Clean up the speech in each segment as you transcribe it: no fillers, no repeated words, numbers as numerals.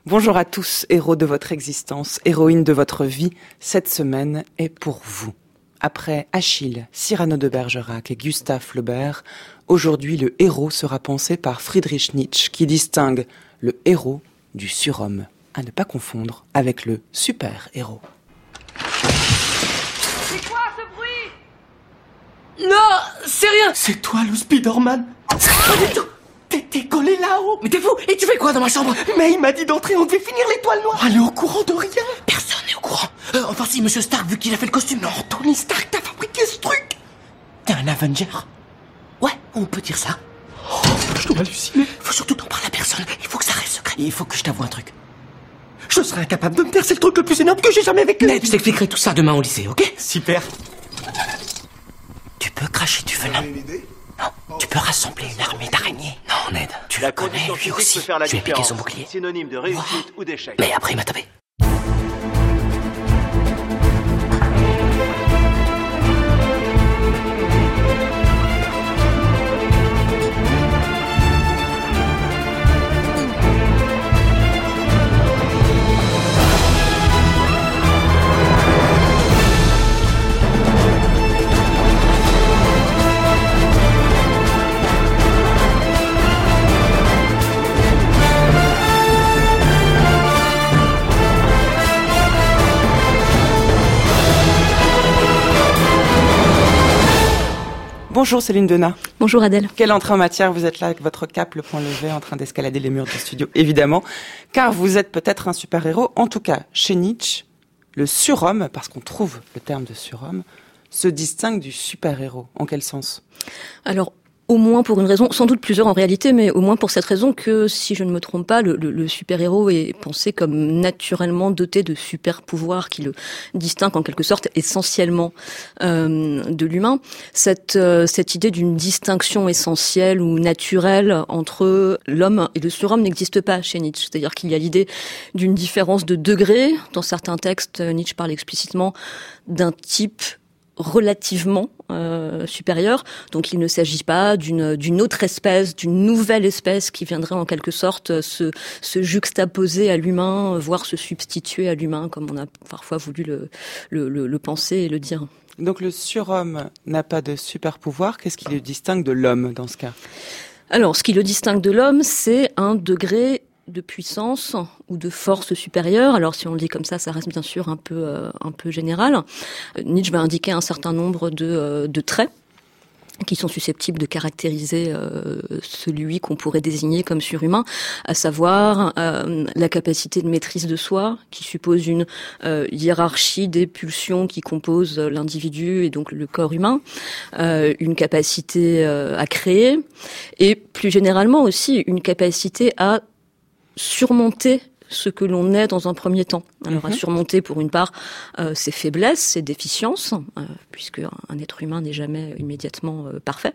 Bonjour à tous, héros de votre existence, héroïne de votre vie, cette semaine est pour vous. Après Achille, Cyrano de Bergerac et Gustave Flaubert, aujourd'hui le héros sera pensé par Friedrich Nietzsche qui distingue le héros du surhomme, à ne pas confondre avec le super-héros. C'est quoi ce bruit? Non, c'est rien. C'est toi le Spider-Man? Pas du tout. T'es collé là-haut. Mais t'es fou. Et tu fais quoi dans ma chambre? Mais il m'a dit d'entrer, on devait finir l'étoile noire. Elle est au courant de rien. Personne n'est au courant. Enfin si, Monsieur Stark, vu qu'il a fait le costume. Non, Tony Stark, t'as fabriqué ce truc. T'es un Avenger? Ouais, on peut dire ça. Oh, je dois halluciner. Faut surtout n'en parler à personne. Il faut que ça reste secret. Il faut que je t'avoue un truc. Je serais incapable de me taire, c'est le truc le plus énorme que j'ai jamais vécu. Ned, je t'expliquerai tout ça demain au lycée, ok? Super. Tu peux cracher du venin. Non, tu peux rassembler une armée d'araignées. Non, Ned, tu la connais, lui aussi. Je vais piquer son bouclier. Synonyme de réussite ou d'échec. Mais après, il m'a tapé. Bonjour Céline Denat. Bonjour Adèle. Quelle entrée en matière, vous êtes là avec votre cape, le poing levé, en train d'escalader les murs du studio, évidemment, car vous êtes peut-être un super-héros. En tout cas, chez Nietzsche, le surhomme, parce qu'on trouve le terme de surhomme, se distingue du super-héros. En quel sens? Alors, au moins pour une raison, sans doute plusieurs en réalité, mais au moins pour cette raison que, si je ne me trompe pas, le super-héros est pensé comme naturellement doté de super-pouvoirs qui le distinguent en quelque sorte essentiellement de l'humain. Cette idée d'une distinction essentielle ou naturelle entre l'homme et le surhomme n'existe pas chez Nietzsche. C'est-à-dire qu'il y a l'idée d'une différence de degré. Dans certains textes, Nietzsche parle explicitement d'un type relativement supérieur, donc il ne s'agit pas d'une autre espèce, d'une nouvelle espèce qui viendrait en quelque sorte se juxtaposer à l'humain, voire se substituer à l'humain, comme on a parfois voulu le penser et le dire. Donc le surhomme n'a pas de super pouvoir, qu'est-ce qui le distingue de l'homme dans ce cas? Alors, ce qui le distingue de l'homme, c'est un degré de puissance ou de force supérieure. Alors si on le dit comme ça reste bien sûr un peu général. Nietzsche va indiquer un certain nombre de traits qui sont susceptibles de caractériser celui qu'on pourrait désigner comme surhumain, à savoir la capacité de maîtrise de soi, qui suppose une hiérarchie des pulsions qui composent l'individu et donc le corps humain, une capacité à créer, et plus généralement aussi une capacité à surmonter ce que l'on est dans un premier temps. Alors à surmonter pour une part ses faiblesses, ses déficiences, puisque un être humain n'est jamais immédiatement parfait,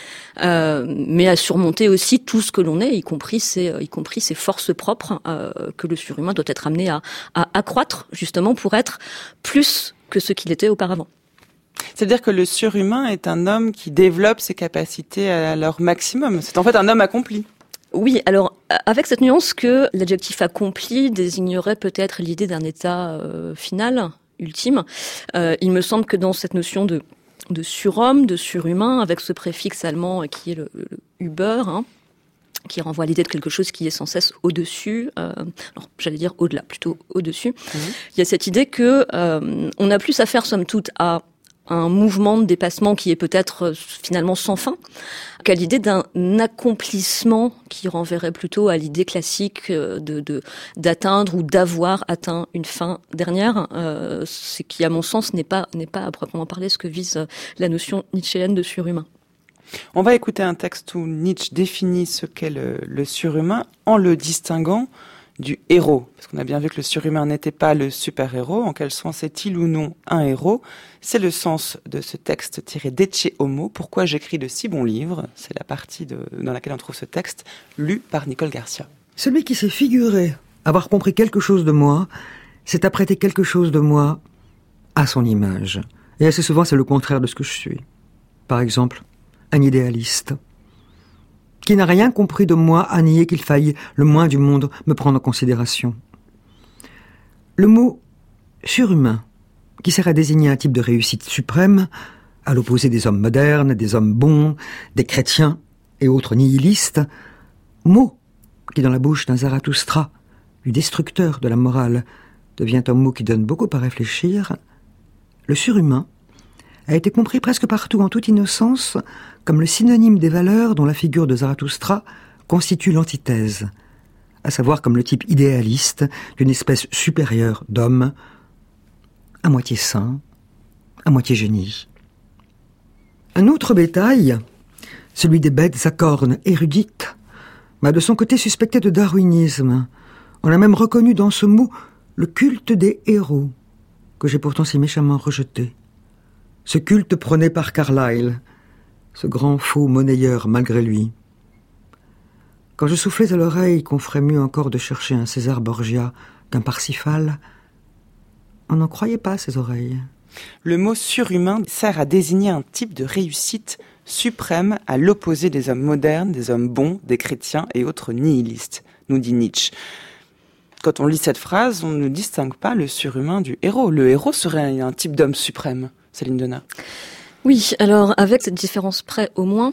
mais à surmonter aussi tout ce que l'on est, y compris ses forces propres que le surhumain doit être amené à accroître justement pour être plus que ce qu'il était auparavant. C'est-à-dire que le surhumain est un homme qui développe ses capacités à leur maximum. C'est en fait un homme accompli. Oui, alors avec cette nuance que l'adjectif accompli désignerait peut-être l'idée d'un état final, ultime, il me semble que dans cette notion de surhomme, de surhumain, avec ce préfixe allemand qui est le über, qui renvoie à l'idée de quelque chose qui est sans cesse au-dessus, alors j'allais dire au-delà, plutôt au-dessus, il y a cette idée que on n'a plus affaire somme toute à un mouvement de dépassement qui est peut-être finalement sans fin, qu'à l'idée d'un accomplissement qui renverrait plutôt à l'idée classique d'atteindre ou d'avoir atteint une fin dernière, ce qui à mon sens n'est pas à proprement parler ce que vise la notion nietzschéenne de surhumain. On va écouter un texte où Nietzsche définit ce qu'est le surhumain en le distinguant du héros, parce qu'on a bien vu que le surhumain n'était pas le super-héros. En quel sens est-il ou non un héros? C'est le sens de ce texte tiré d'Ecce Homo, Pourquoi j'écris de si bons livres. C'est la partie dans laquelle on trouve ce texte, lu par Nicole Garcia. Celui qui s'est figuré avoir compris quelque chose de moi, s'est apprêté quelque chose de moi à son image. Et assez souvent, c'est le contraire de ce que je suis. Par exemple, un idéaliste. qui n'a rien compris de moi à nier qu'il faille le moins du monde me prendre en considération. Le mot « surhumain », qui sert à désigner un type de réussite suprême, à l'opposé des hommes modernes, des hommes bons, des chrétiens et autres nihilistes, mot qui, dans la bouche d'un Zarathustra, du destructeur de la morale, devient un mot qui donne beaucoup à réfléchir, le surhumain a été compris presque partout en toute innocence comme le synonyme des valeurs dont la figure de Zarathustra constitue l'antithèse, à savoir comme le type idéaliste d'une espèce supérieure d'hommes, à moitié saint, à moitié génie. Un autre bétail, celui des bêtes à cornes érudites, m'a de son côté suspecté de darwinisme. On a même reconnu dans ce mot le culte des héros, que j'ai pourtant si méchamment rejeté. Ce culte prôné par Carlyle, ce grand faux monnayeur malgré lui. Quand je soufflais à l'oreille qu'on ferait mieux encore de chercher un César Borgia qu'un Parsifal, on n'en croyait pas ses oreilles. Le mot surhumain sert à désigner un type de réussite suprême à l'opposé des hommes modernes, des hommes bons, des chrétiens et autres nihilistes, nous dit Nietzsche. Quand on lit cette phrase, on ne distingue pas le surhumain du héros. Le héros serait un type d'homme suprême, Céline Denat. Oui, alors avec cette différence près au moins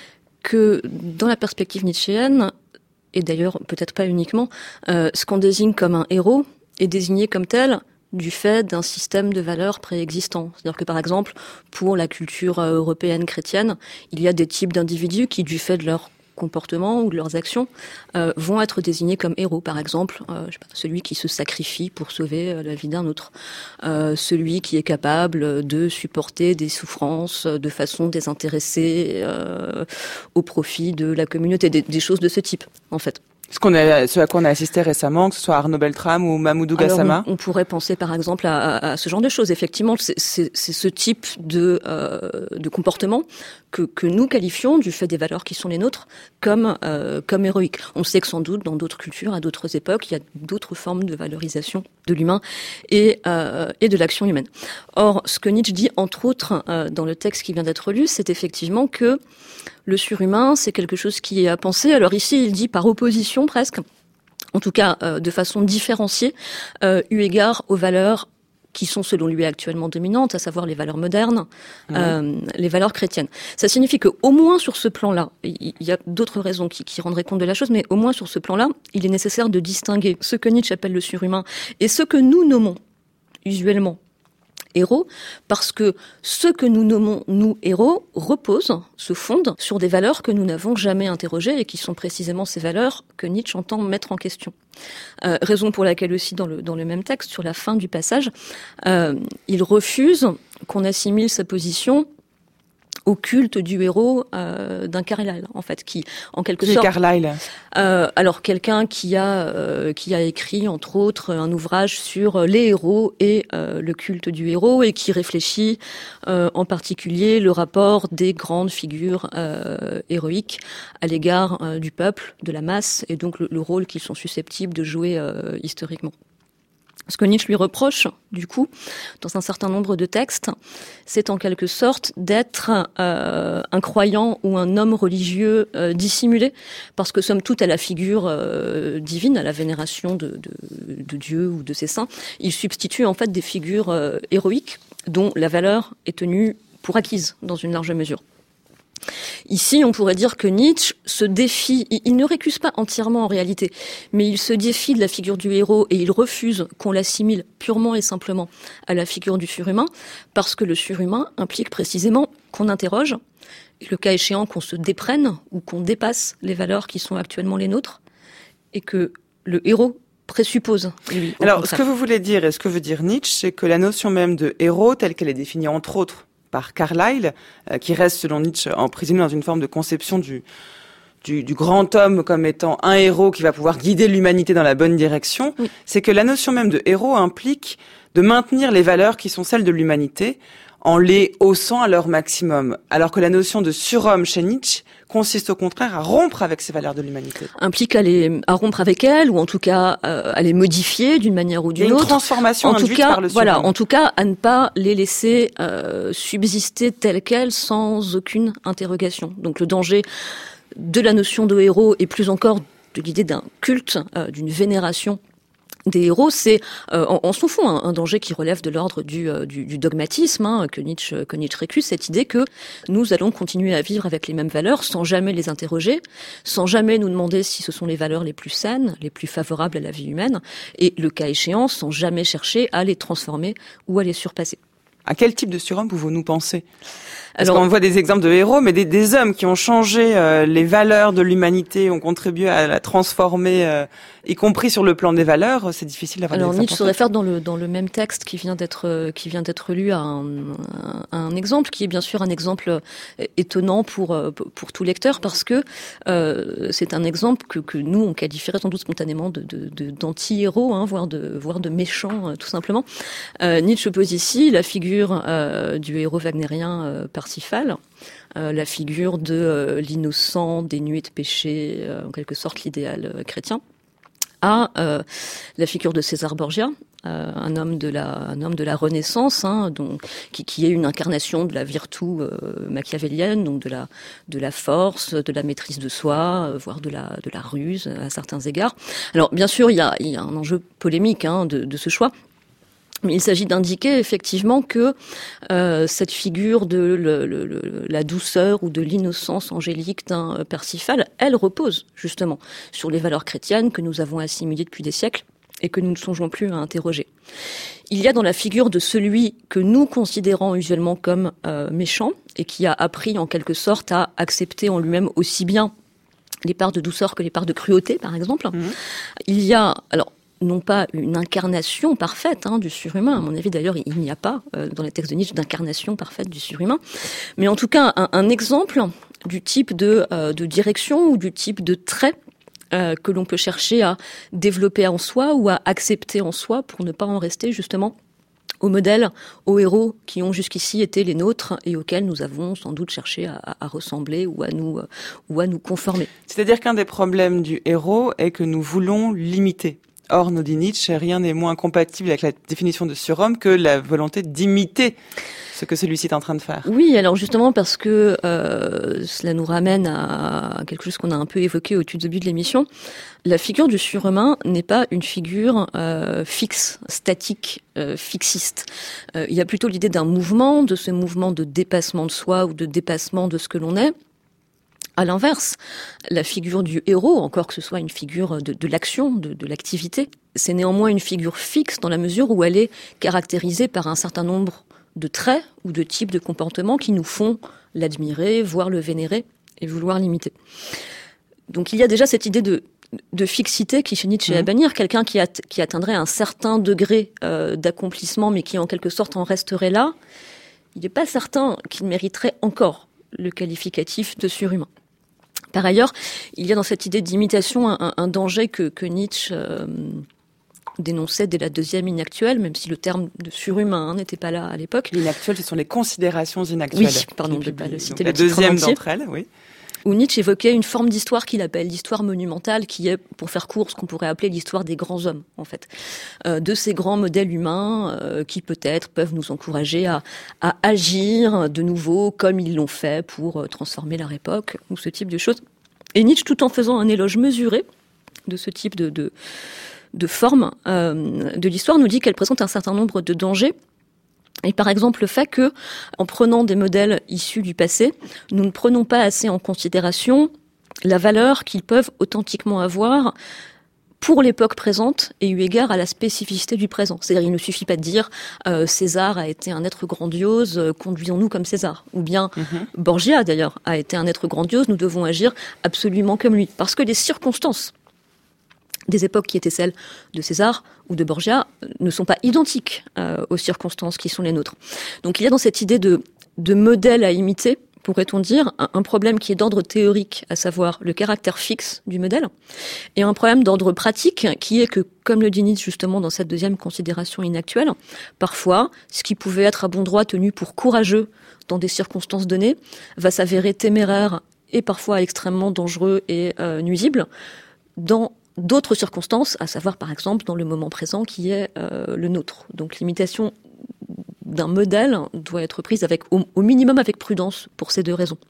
que dans la perspective nietzschéenne, et d'ailleurs peut-être pas uniquement, ce qu'on désigne comme un héros est désigné comme tel du fait d'un système de valeurs préexistant. C'est-à-dire que par exemple, pour la culture européenne chrétienne, il y a des types d'individus qui, du fait de leur comportement ou de leurs actions, vont être désignés comme héros. Par exemple, celui qui se sacrifie pour sauver la vie d'un autre, celui qui est capable de supporter des souffrances de façon désintéressée au profit de la communauté, des choses de ce type, en fait. Ce à quoi on a assisté récemment, que ce soit Arnaud Beltrame ou Mahmoudou Gassama. On pourrait penser par exemple à ce genre de choses. Effectivement, c'est ce type de comportement que nous qualifions, du fait des valeurs qui sont les nôtres, comme héroïques. On sait que sans doute, dans d'autres cultures, à d'autres époques, il y a d'autres formes de valorisation de l'humain et de l'action humaine. Or, ce que Nietzsche dit, entre autres, dans le texte qui vient d'être lu, c'est effectivement que le surhumain, c'est quelque chose qui est à penser. Alors ici, il dit par opposition presque, en tout cas de façon différenciée, eu égard aux valeurs qui sont selon lui actuellement dominantes, à savoir les valeurs modernes, les valeurs chrétiennes. Ça signifie qu'au moins sur ce plan-là, il y a d'autres raisons qui rendraient compte de la chose, mais au moins sur ce plan-là, il est nécessaire de distinguer ce que Nietzsche appelle le surhumain et ce que nous nommons usuellement héros, parce que ce que nous nommons, nous, héros, se fondent sur des valeurs que nous n'avons jamais interrogées et qui sont précisément ces valeurs que Nietzsche entend mettre en question. Raison pour laquelle aussi dans le même texte, sur la fin du passage, il refuse qu'on assimile sa position au culte du héros d'un Carlyle, en fait, qui, en quelque sorte... Carlyle. Alors, quelqu'un qui a écrit, entre autres, un ouvrage sur les héros et le culte du héros, et qui réfléchit en particulier le rapport des grandes figures héroïques à l'égard du peuple, de la masse, et donc le rôle qu'ils sont susceptibles de jouer historiquement. Ce que Nietzsche lui reproche, du coup, dans un certain nombre de textes, c'est en quelque sorte d'être un croyant ou un homme religieux dissimulé, parce que somme toute à la figure divine, à la vénération de Dieu ou de ses saints, il substitue en fait des figures héroïques dont la valeur est tenue pour acquise dans une large mesure. Ici, on pourrait dire que Nietzsche se défie, il ne récuse pas entièrement en réalité, mais il se défie de la figure du héros et il refuse qu'on l'assimile purement et simplement à la figure du surhumain, parce que le surhumain implique précisément qu'on interroge, et le cas échéant qu'on se déprenne ou qu'on dépasse les valeurs qui sont actuellement les nôtres, et que le héros présuppose, lui. Alors, ce que vous voulez dire, et ce que veut dire Nietzsche, c'est que la notion même de héros, telle qu'elle est définie entre autres par Carlyle, qui reste selon Nietzsche emprisonné dans une forme de conception du grand homme comme étant un héros qui va pouvoir guider l'humanité dans la bonne direction, oui. C'est que la notion même de héros implique de maintenir les valeurs qui sont celles de l'humanité en les haussant à leur maximum. Alors que la notion de surhomme chez Nietzsche consiste au contraire à rompre avec ces valeurs de l'humanité. Implique à rompre avec elles, ou en tout cas à les modifier d'une manière ou d'une autre. Une transformation induite par le surhomme. Voilà, en tout cas à ne pas les laisser subsister telles quelles sans aucune interrogation. Donc le danger de la notion de héros et plus encore de l'idée d'un culte, d'une vénération des héros, c'est en son fond un danger qui relève de l'ordre du dogmatisme, que Nietzsche récuse, cette idée que nous allons continuer à vivre avec les mêmes valeurs sans jamais les interroger, sans jamais nous demander si ce sont les valeurs les plus saines, les plus favorables à la vie humaine, et le cas échéant, sans jamais chercher à les transformer ou à les surpasser. À quel type de surhomme pouvons-nous penser ? Parce qu'on voit des exemples de héros, mais des hommes qui ont changé les valeurs de l'humanité, ont contribué à la transformer, y compris sur le plan des valeurs. C'est difficile d'avoir des exemples. Alors Nietzsche se réfère dans le même texte qui vient d'être lu à un exemple qui est bien sûr un exemple étonnant pour tout lecteur, parce que c'est un exemple que nous on qualifierait sans doute spontanément d'anti-héros, voire de méchants tout simplement. Nietzsche pose ici la figure du héros wagnérien Parsifal, la figure de l'innocent dénué de péché, en quelque sorte l'idéal chrétien, à la figure de César Borgia, un homme de la Renaissance, qui est une incarnation de la virtu machiavélienne, donc de la force, de la maîtrise de soi, voire de la ruse à certains égards. Alors bien sûr, il y a un enjeu polémique de ce choix. Mais il s'agit d'indiquer effectivement que cette figure de la douceur ou de l'innocence angélique d'un Parsifal, elle repose justement sur les valeurs chrétiennes que nous avons assimilées depuis des siècles et que nous ne songeons plus à interroger. Il y a dans la figure de celui que nous considérons usuellement comme méchant et qui a appris en quelque sorte à accepter en lui-même aussi bien les parts de douceur que les parts de cruauté, par exemple. Mmh. Il y a non pas une incarnation parfaite du surhumain, à mon avis d'ailleurs il n'y a pas dans les textes de Nietzsche d'incarnation parfaite du surhumain, mais en tout cas un exemple du type de direction ou du type de trait que l'on peut chercher à développer en soi ou à accepter en soi pour ne pas en rester justement aux modèles, aux héros qui ont jusqu'ici été les nôtres et auxquels nous avons sans doute cherché à ressembler ou à nous conformer. C'est-à-dire qu'un des problèmes du héros est que nous voulons l'imiter. Or, nous dit Nietzsche, rien n'est moins compatible avec la définition de surhomme que la volonté d'imiter ce que celui-ci est en train de faire. Oui, alors justement parce que cela nous ramène à quelque chose qu'on a un peu évoqué au tout début de l'émission. La figure du surhumain n'est pas une figure fixe, statique, fixiste. Il y a plutôt l'idée d'un mouvement, de ce mouvement de dépassement de soi ou de dépassement de ce que l'on est. À l'inverse, la figure du héros, encore que ce soit une figure de l'action, de l'activité, c'est néanmoins une figure fixe dans la mesure où elle est caractérisée par un certain nombre de traits ou de types de comportements qui nous font l'admirer, voire le vénérer et vouloir l'imiter. Donc il y a déjà cette idée de fixité qui chez Nietzsche est à bannir, quelqu'un qui atteindrait un certain degré d'accomplissement mais qui en quelque sorte en resterait là, il n'est pas certain qu'il mériterait encore le qualificatif de surhumain. Par ailleurs, il y a dans cette idée d'imitation un danger que Nietzsche dénonçait dès la deuxième inactuelle, même si le terme de surhumain n'était pas là à l'époque. L'inactuelle, ce sont les considérations inactuelles. Oui, pardon de ne pas le citer. La deuxième d'entre elles, oui. Où Nietzsche évoquait une forme d'histoire qu'il appelle l'histoire monumentale, qui est, pour faire court, ce qu'on pourrait appeler l'histoire des grands hommes, en fait. De ces grands modèles humains qui, peut-être, peuvent nous encourager à agir de nouveau comme ils l'ont fait pour transformer leur époque, ou ce type de choses. Et Nietzsche, tout en faisant un éloge mesuré de ce type de forme de l'histoire, nous dit qu'elle présente un certain nombre de dangers. Et par exemple le fait que, en prenant des modèles issus du passé, nous ne prenons pas assez en considération la valeur qu'ils peuvent authentiquement avoir pour l'époque présente et eu égard à la spécificité du présent. C'est-à-dire, il ne suffit pas de dire César a été un être grandiose, conduisons-nous comme César. Ou bien Borgia, d'ailleurs, a été un être grandiose, nous devons agir absolument comme lui. Parce que les circonstances des époques qui étaient celles de César ou de Borgia ne sont pas identiques aux circonstances qui sont les nôtres. Donc il y a dans cette idée de modèle à imiter, pourrait-on dire, un problème qui est d'ordre théorique, à savoir le caractère fixe du modèle, et un problème d'ordre pratique qui est que, comme le dit Nietzsche justement dans cette deuxième considération inactuelle, parfois, ce qui pouvait être à bon droit tenu pour courageux dans des circonstances données, va s'avérer téméraire et parfois extrêmement dangereux et nuisible dans d'autres circonstances, à savoir par exemple dans le moment présent qui est le nôtre. Donc l'imitation d'un modèle doit être prise au minimum avec prudence pour ces deux raisons.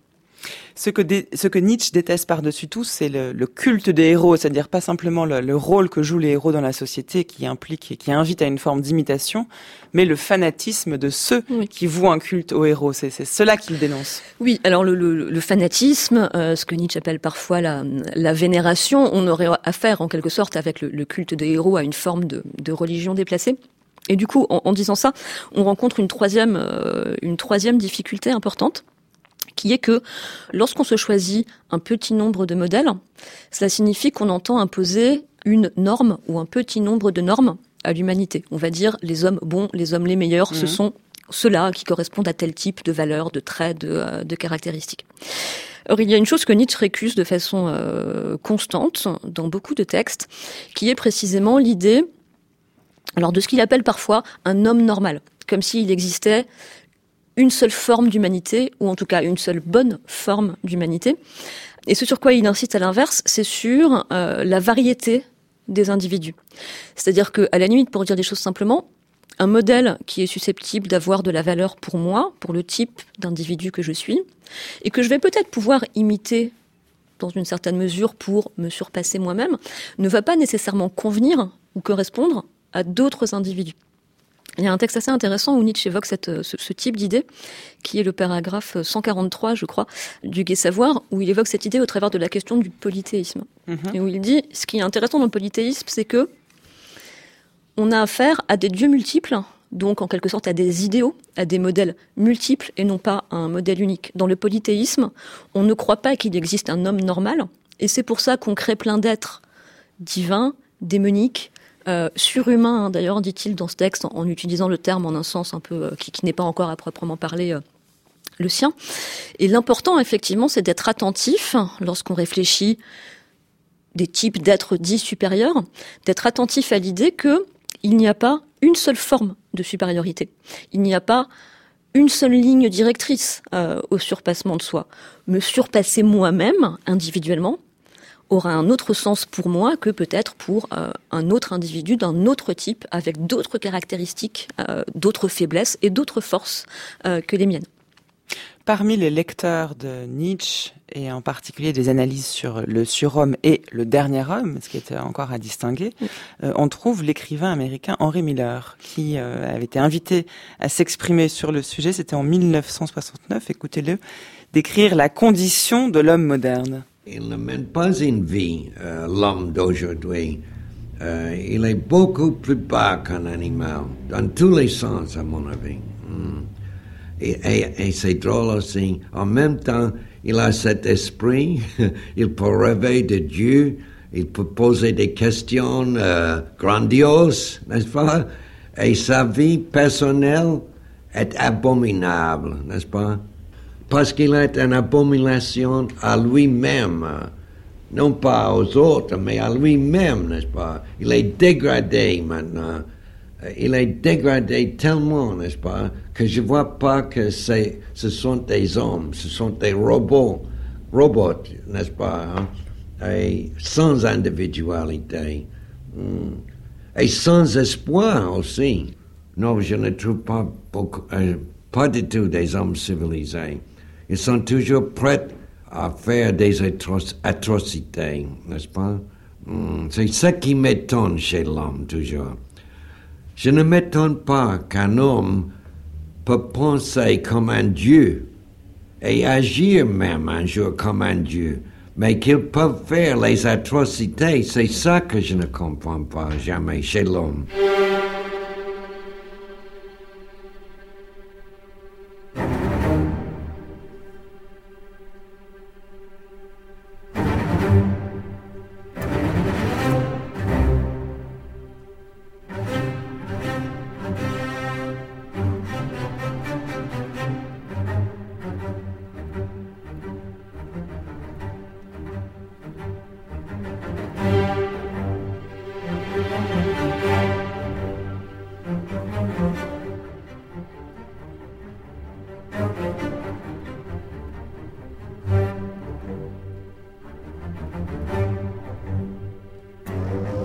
Ce que Nietzsche déteste par-dessus tout, c'est le culte des héros, c'est-à-dire pas simplement le rôle que jouent les héros dans la société qui implique et qui invite à une forme d'imitation, mais le fanatisme de ceux qui vouent un culte aux héros. C'est cela qu'il dénonce. Oui, alors le fanatisme, ce que Nietzsche appelle parfois la vénération, on aurait affaire en quelque sorte avec le culte des héros à une forme de religion déplacée. Et du coup, en disant ça, on rencontre une troisième difficulté importante, qui est que lorsqu'on se choisit un petit nombre de modèles, cela signifie qu'on entend imposer une norme ou un petit nombre de normes à l'humanité. On va dire les hommes bons, les hommes les meilleurs, ce sont ceux-là qui correspondent à tel type de valeurs, de traits, de caractéristiques. Or, il y a une chose que Nietzsche récuse de façon constante dans beaucoup de textes, qui est précisément l'idée de ce qu'il appelle parfois un homme normal, comme s'il existait une seule forme d'humanité, ou en tout cas une seule bonne forme d'humanité. Et ce sur quoi il insiste à l'inverse, c'est sur la variété des individus. C'est-à-dire que, à la limite, pour dire des choses simplement, un modèle qui est susceptible d'avoir de la valeur pour moi, pour le type d'individu que je suis, et que je vais peut-être pouvoir imiter dans une certaine mesure pour me surpasser moi-même, ne va pas nécessairement convenir ou correspondre à d'autres individus. Il y a un texte assez intéressant où Nietzsche évoque ce type d'idée, qui est le paragraphe 143, je crois, du Gai Savoir, où il évoque cette idée au travers de la question du polythéisme. Et où il dit, ce qui est intéressant dans le polythéisme, c'est que on a affaire à des dieux multiples, donc en quelque sorte à des idéaux, à des modèles multiples et non pas à un modèle unique. Dans le polythéisme, on ne croit pas qu'il existe un homme normal, et c'est pour ça qu'on crée plein d'êtres divins, démoniques, surhumain, d'ailleurs, dit-il dans ce texte, en utilisant le terme en un sens un peu qui n'est pas encore à proprement parler le sien. Et l'important, effectivement, c'est d'être attentif, lorsqu'on réfléchit des types d'êtres dits supérieurs, d'être attentif à l'idée qu'il n'y a pas une seule forme de supériorité. Il n'y a pas une seule ligne directrice au surpassement de soi. Me surpasser moi-même, individuellement, aura un autre sens pour moi que peut-être pour un autre individu d'un autre type, avec d'autres caractéristiques, d'autres faiblesses et d'autres forces que les miennes. Parmi les lecteurs de Nietzsche, et en particulier des analyses sur le surhomme et le dernier homme, ce qui était encore à distinguer, on trouve l'écrivain américain Henry Miller, qui avait été invité à s'exprimer sur le sujet, c'était en 1969, écoutez-le, décrire la condition de l'homme moderne. Il ne mène pas une vie, l'homme d'aujourd'hui. Il est beaucoup plus bas qu'un animal, dans tous les sens, à mon avis. Et c'est drôle aussi. En même temps, il a cet esprit, il peut rêver de Dieu, il peut poser des questions grandioses, n'est-ce pas? Et sa vie personnelle est abominable, n'est-ce pas? Parce qu'il est une abomination à lui-même, non pas aux autres, mais à lui-même, n'est-ce pas? Il est dégradé maintenant. Il est dégradé tellement, n'est-ce pas, que je vois pas que ce sont des hommes, ce sont des robots, n'est-ce pas, hein? Et sans individualité, et sans espoir aussi. Non, je ne trouve pas pas du tout des hommes civilisés. Ils sont toujours prêts à faire des atrocités, n'est-ce pas? C'est ce qui m'étonne chez l'homme, toujours. Je ne m'étonne pas qu'un homme peut penser comme un dieu et agir même un jour comme un dieu, mais qu'il peut faire les atrocités, c'est ça que je ne comprends pas jamais chez l'homme.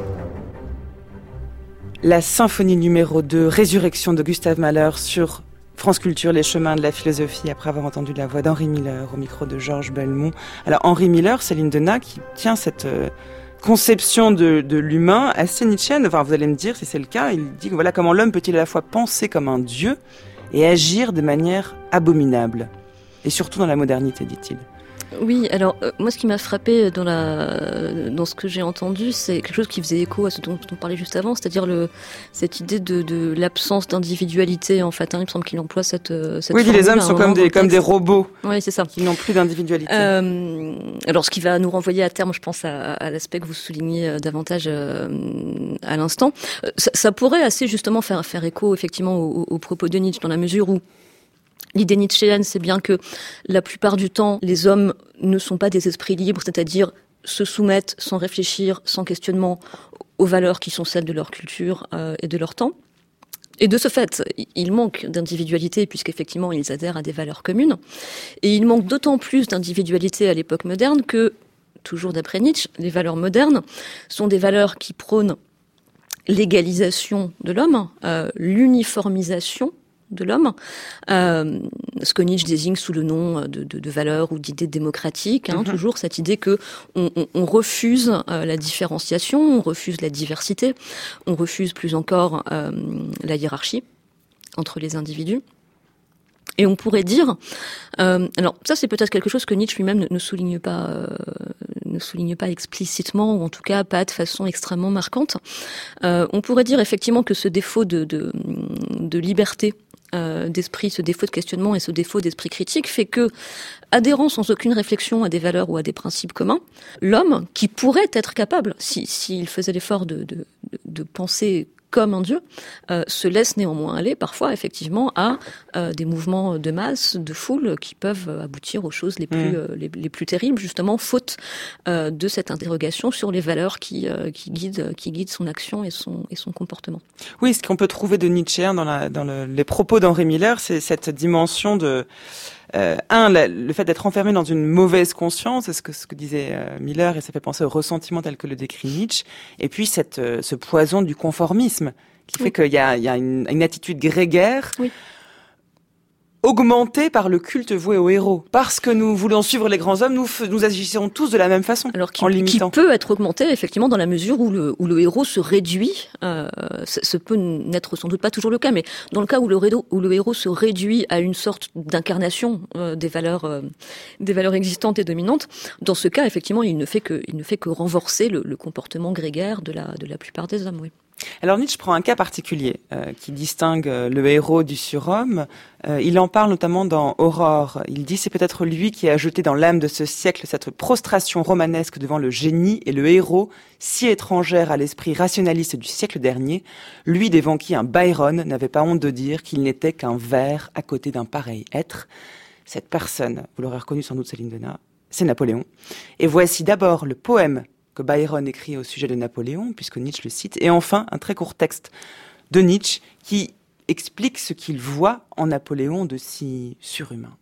La symphonie numéro 2, Résurrection de Gustav Mahler sur France Culture, les chemins de la philosophie, après avoir entendu la voix d'Henri Miller au micro de Georges Belmont. Alors Henri Miller, Céline Denat, qui tient cette conception de l'humain assez nietzschéenne. Enfin, vous allez me dire si c'est le cas. Il dit que voilà comment l'homme peut-il à la fois penser comme un dieu et agir de manière abominable. Et surtout dans la modernité, dit-il. Oui, alors moi ce qui m'a frappé dans ce que j'ai entendu, c'est quelque chose qui faisait écho à ce dont on parlait juste avant, c'est-à-dire cette idée de l'absence d'individualité en fait. Il me semble qu'il emploie cette oui, les hommes sont comme des robots. Oui, c'est ça. Qui n'ont plus d'individualité. Alors ce qui va nous renvoyer à terme, je pense à l'aspect que vous soulignez davantage à l'instant. Ça pourrait assez justement faire écho effectivement aux propos de Nietzsche, dans la mesure où l'idée nietzschéenne, c'est bien que la plupart du temps, les hommes ne sont pas des esprits libres, c'est-à-dire se soumettent sans réfléchir, sans questionnement, aux valeurs qui sont celles de leur culture et de leur temps. Et de ce fait, il manque d'individualité puisqu'effectivement, ils adhèrent à des valeurs communes. Et il manque d'autant plus d'individualité à l'époque moderne que, toujours d'après Nietzsche, les valeurs modernes sont des valeurs qui prônent l'égalisation de l'homme, l'uniformisation de l'homme, ce que Nietzsche désigne sous le nom de valeurs ou d'idées démocratiques, toujours cette idée que on refuse la différenciation, on refuse la diversité, on refuse plus encore la hiérarchie entre les individus. Et on pourrait dire, alors ça c'est peut-être quelque chose que Nietzsche lui-même ne souligne pas explicitement, ou en tout cas pas de façon extrêmement marquante. On pourrait dire effectivement que ce défaut de liberté d'esprit, ce défaut de questionnement et ce défaut d'esprit critique fait que, adhérant sans aucune réflexion à des valeurs ou à des principes communs, l'homme, qui pourrait être capable, s'il faisait l'effort de penser comme un dieu, se laisse néanmoins aller parfois effectivement à des mouvements de masse, de foule, qui peuvent aboutir aux choses les plus terribles, justement faute de cette interrogation sur les valeurs qui guident son action et son comportement. Oui, ce qu'on peut trouver de nietzschéen dans les propos d'Henri Miller, c'est cette dimension de le fait d'être enfermé dans une mauvaise conscience, c'est ce que disait Miller, et ça fait penser au ressentiment tel que le décrit Nietzsche, et puis ce poison du conformisme qui fait qu'il y a une attitude grégaire, augmentée par le culte voué aux héros. Parce que nous voulons suivre les grands hommes, nous agissons tous de la même façon. Alors qui peut être augmenté effectivement dans la mesure où le héros se réduit. Ce peut n'être sans doute pas toujours le cas, mais dans le cas où le héros se réduit à une sorte d'incarnation des valeurs existantes et dominantes, dans ce cas effectivement il ne fait que renforcer le comportement grégaire de la plupart des hommes. Oui. Alors Nietzsche prend un cas particulier qui distingue le héros du surhomme. Il en parle notamment dans Aurore. Il dit c'est peut-être lui qui a jeté dans l'âme de ce siècle cette prostration romanesque devant le génie et le héros, si étrangère à l'esprit rationaliste du siècle dernier, lui devant qui un Byron n'avait pas honte de dire qu'il n'était qu'un ver à côté d'un pareil être. Cette personne, vous l'aurez reconnu sans doute Céline Denat, c'est Napoléon. Et voici d'abord le poème que Byron écrit au sujet de Napoléon, puisque Nietzsche le cite, et enfin un très court texte de Nietzsche qui explique ce qu'il voit en Napoléon de si surhumain.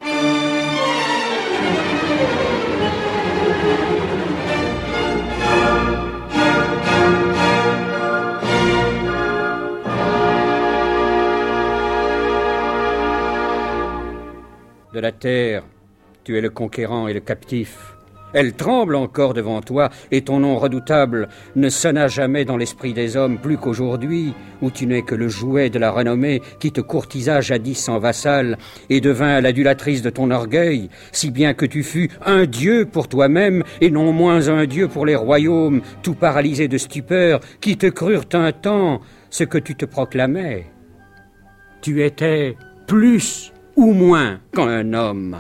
De la terre, tu es le conquérant et le captif. Elle tremble encore devant toi, et ton nom redoutable ne sonna jamais dans l'esprit des hommes plus qu'aujourd'hui, où tu n'es que le jouet de la renommée qui te courtisa jadis en vassal et devint l'adulatrice de ton orgueil, si bien que tu fus un dieu pour toi-même et non moins un dieu pour les royaumes, tout paralysés de stupeur, qui te crurent un temps ce que tu te proclamais. Tu étais plus ou moins qu'un homme.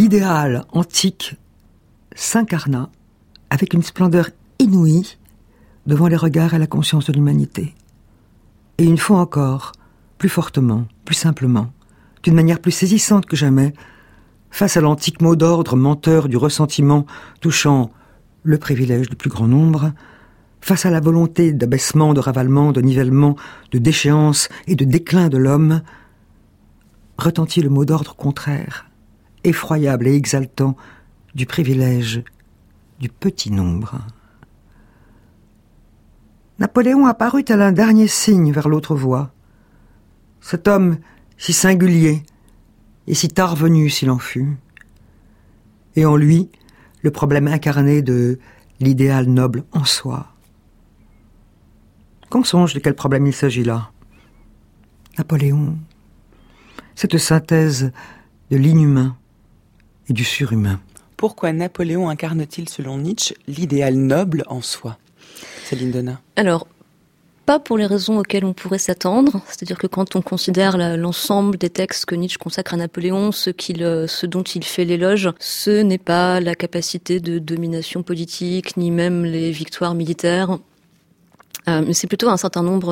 l'idéal antique s'incarna avec une splendeur inouïe devant les regards et la conscience de l'humanité. Et une fois encore, plus fortement, plus simplement, d'une manière plus saisissante que jamais, face à l'antique mot d'ordre menteur du ressentiment touchant le privilège du plus grand nombre, face à la volonté d'abaissement, de ravalement, de nivellement, de déchéance et de déclin de l'homme, retentit le mot d'ordre contraire, effroyable et exaltant, du privilège du petit nombre. Napoléon apparut tel un dernier signe vers l'autre voie. Cet homme si singulier et si tard venu s'il en fut. Et en lui, le problème incarné de l'idéal noble en soi. Qu'on songe de quel problème il s'agit là? Napoléon, cette synthèse de l'inhumain et du surhumain. Pourquoi Napoléon incarne-t-il, selon Nietzsche, l'idéal noble en soi? Céline Donat. Alors, pas pour les raisons auxquelles on pourrait s'attendre. C'est-à-dire que quand on considère l'ensemble des textes que Nietzsche consacre à Napoléon, ce dont il fait l'éloge, ce n'est pas la capacité de domination politique, ni même les victoires militaires. Mais c'est plutôt un certain nombre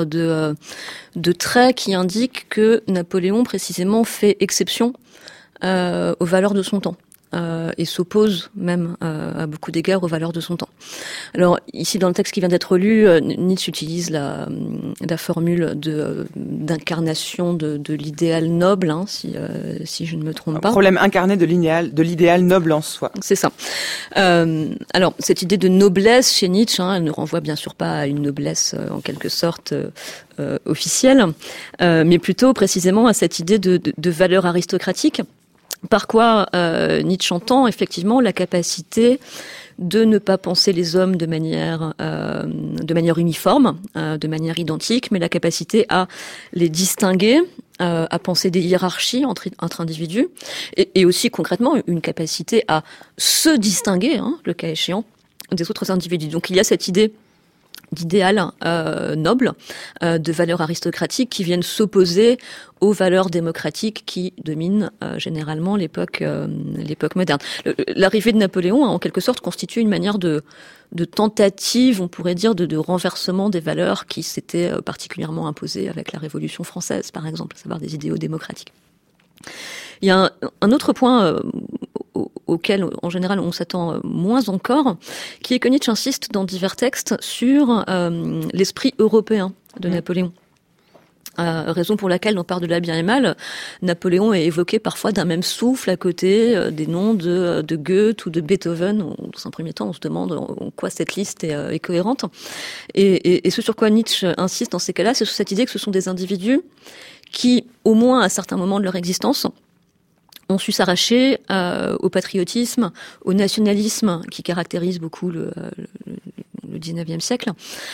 de traits qui indiquent que Napoléon, précisément, fait exception aux valeurs de son temps. Et s'oppose même à beaucoup d'égards aux valeurs de son temps. Alors ici dans le texte qui vient d'être lu, Nietzsche utilise la formule d'incarnation de l'idéal noble, hein, si je ne me trompe pas. Un problème incarné de l'idéal noble en soi. C'est ça. Alors cette idée de noblesse chez Nietzsche, elle ne renvoie bien sûr pas à une noblesse en quelque sorte officielle, mais plutôt précisément à cette idée de valeur aristocratique. Par quoi Nietzsche entend effectivement la capacité de ne pas penser les hommes de manière uniforme, de manière identique, mais la capacité à les distinguer, à penser des hiérarchies entre individus, et aussi concrètement une capacité à se distinguer, le cas échéant, des autres individus. Donc il y a cette idée d'idéal noble, de valeurs aristocratiques qui viennent s'opposer aux valeurs démocratiques qui dominent généralement l'époque moderne. L'arrivée de Napoléon, en quelque sorte, constitue une manière de tentative, on pourrait dire, de renversement des valeurs qui s'étaient particulièrement imposées avec la Révolution française, par exemple, à savoir des idéaux démocratiques. Il y a un autre point auquel, en général, on s'attend moins encore, qui est que Nietzsche insiste dans divers textes sur l'esprit européen de Napoléon. Raison pour laquelle, dans Par-delà bien et mal, Napoléon est évoqué parfois d'un même souffle à côté des noms de Goethe ou de Beethoven. Dans un premier temps, on se demande en quoi cette liste est cohérente. Et ce sur quoi Nietzsche insiste dans ces cas-là, c'est sur cette idée que ce sont des individus qui, au moins à certains moments de leur existence, ont su s'arracher au patriotisme, au nationalisme qui caractérise beaucoup le 19e siècle,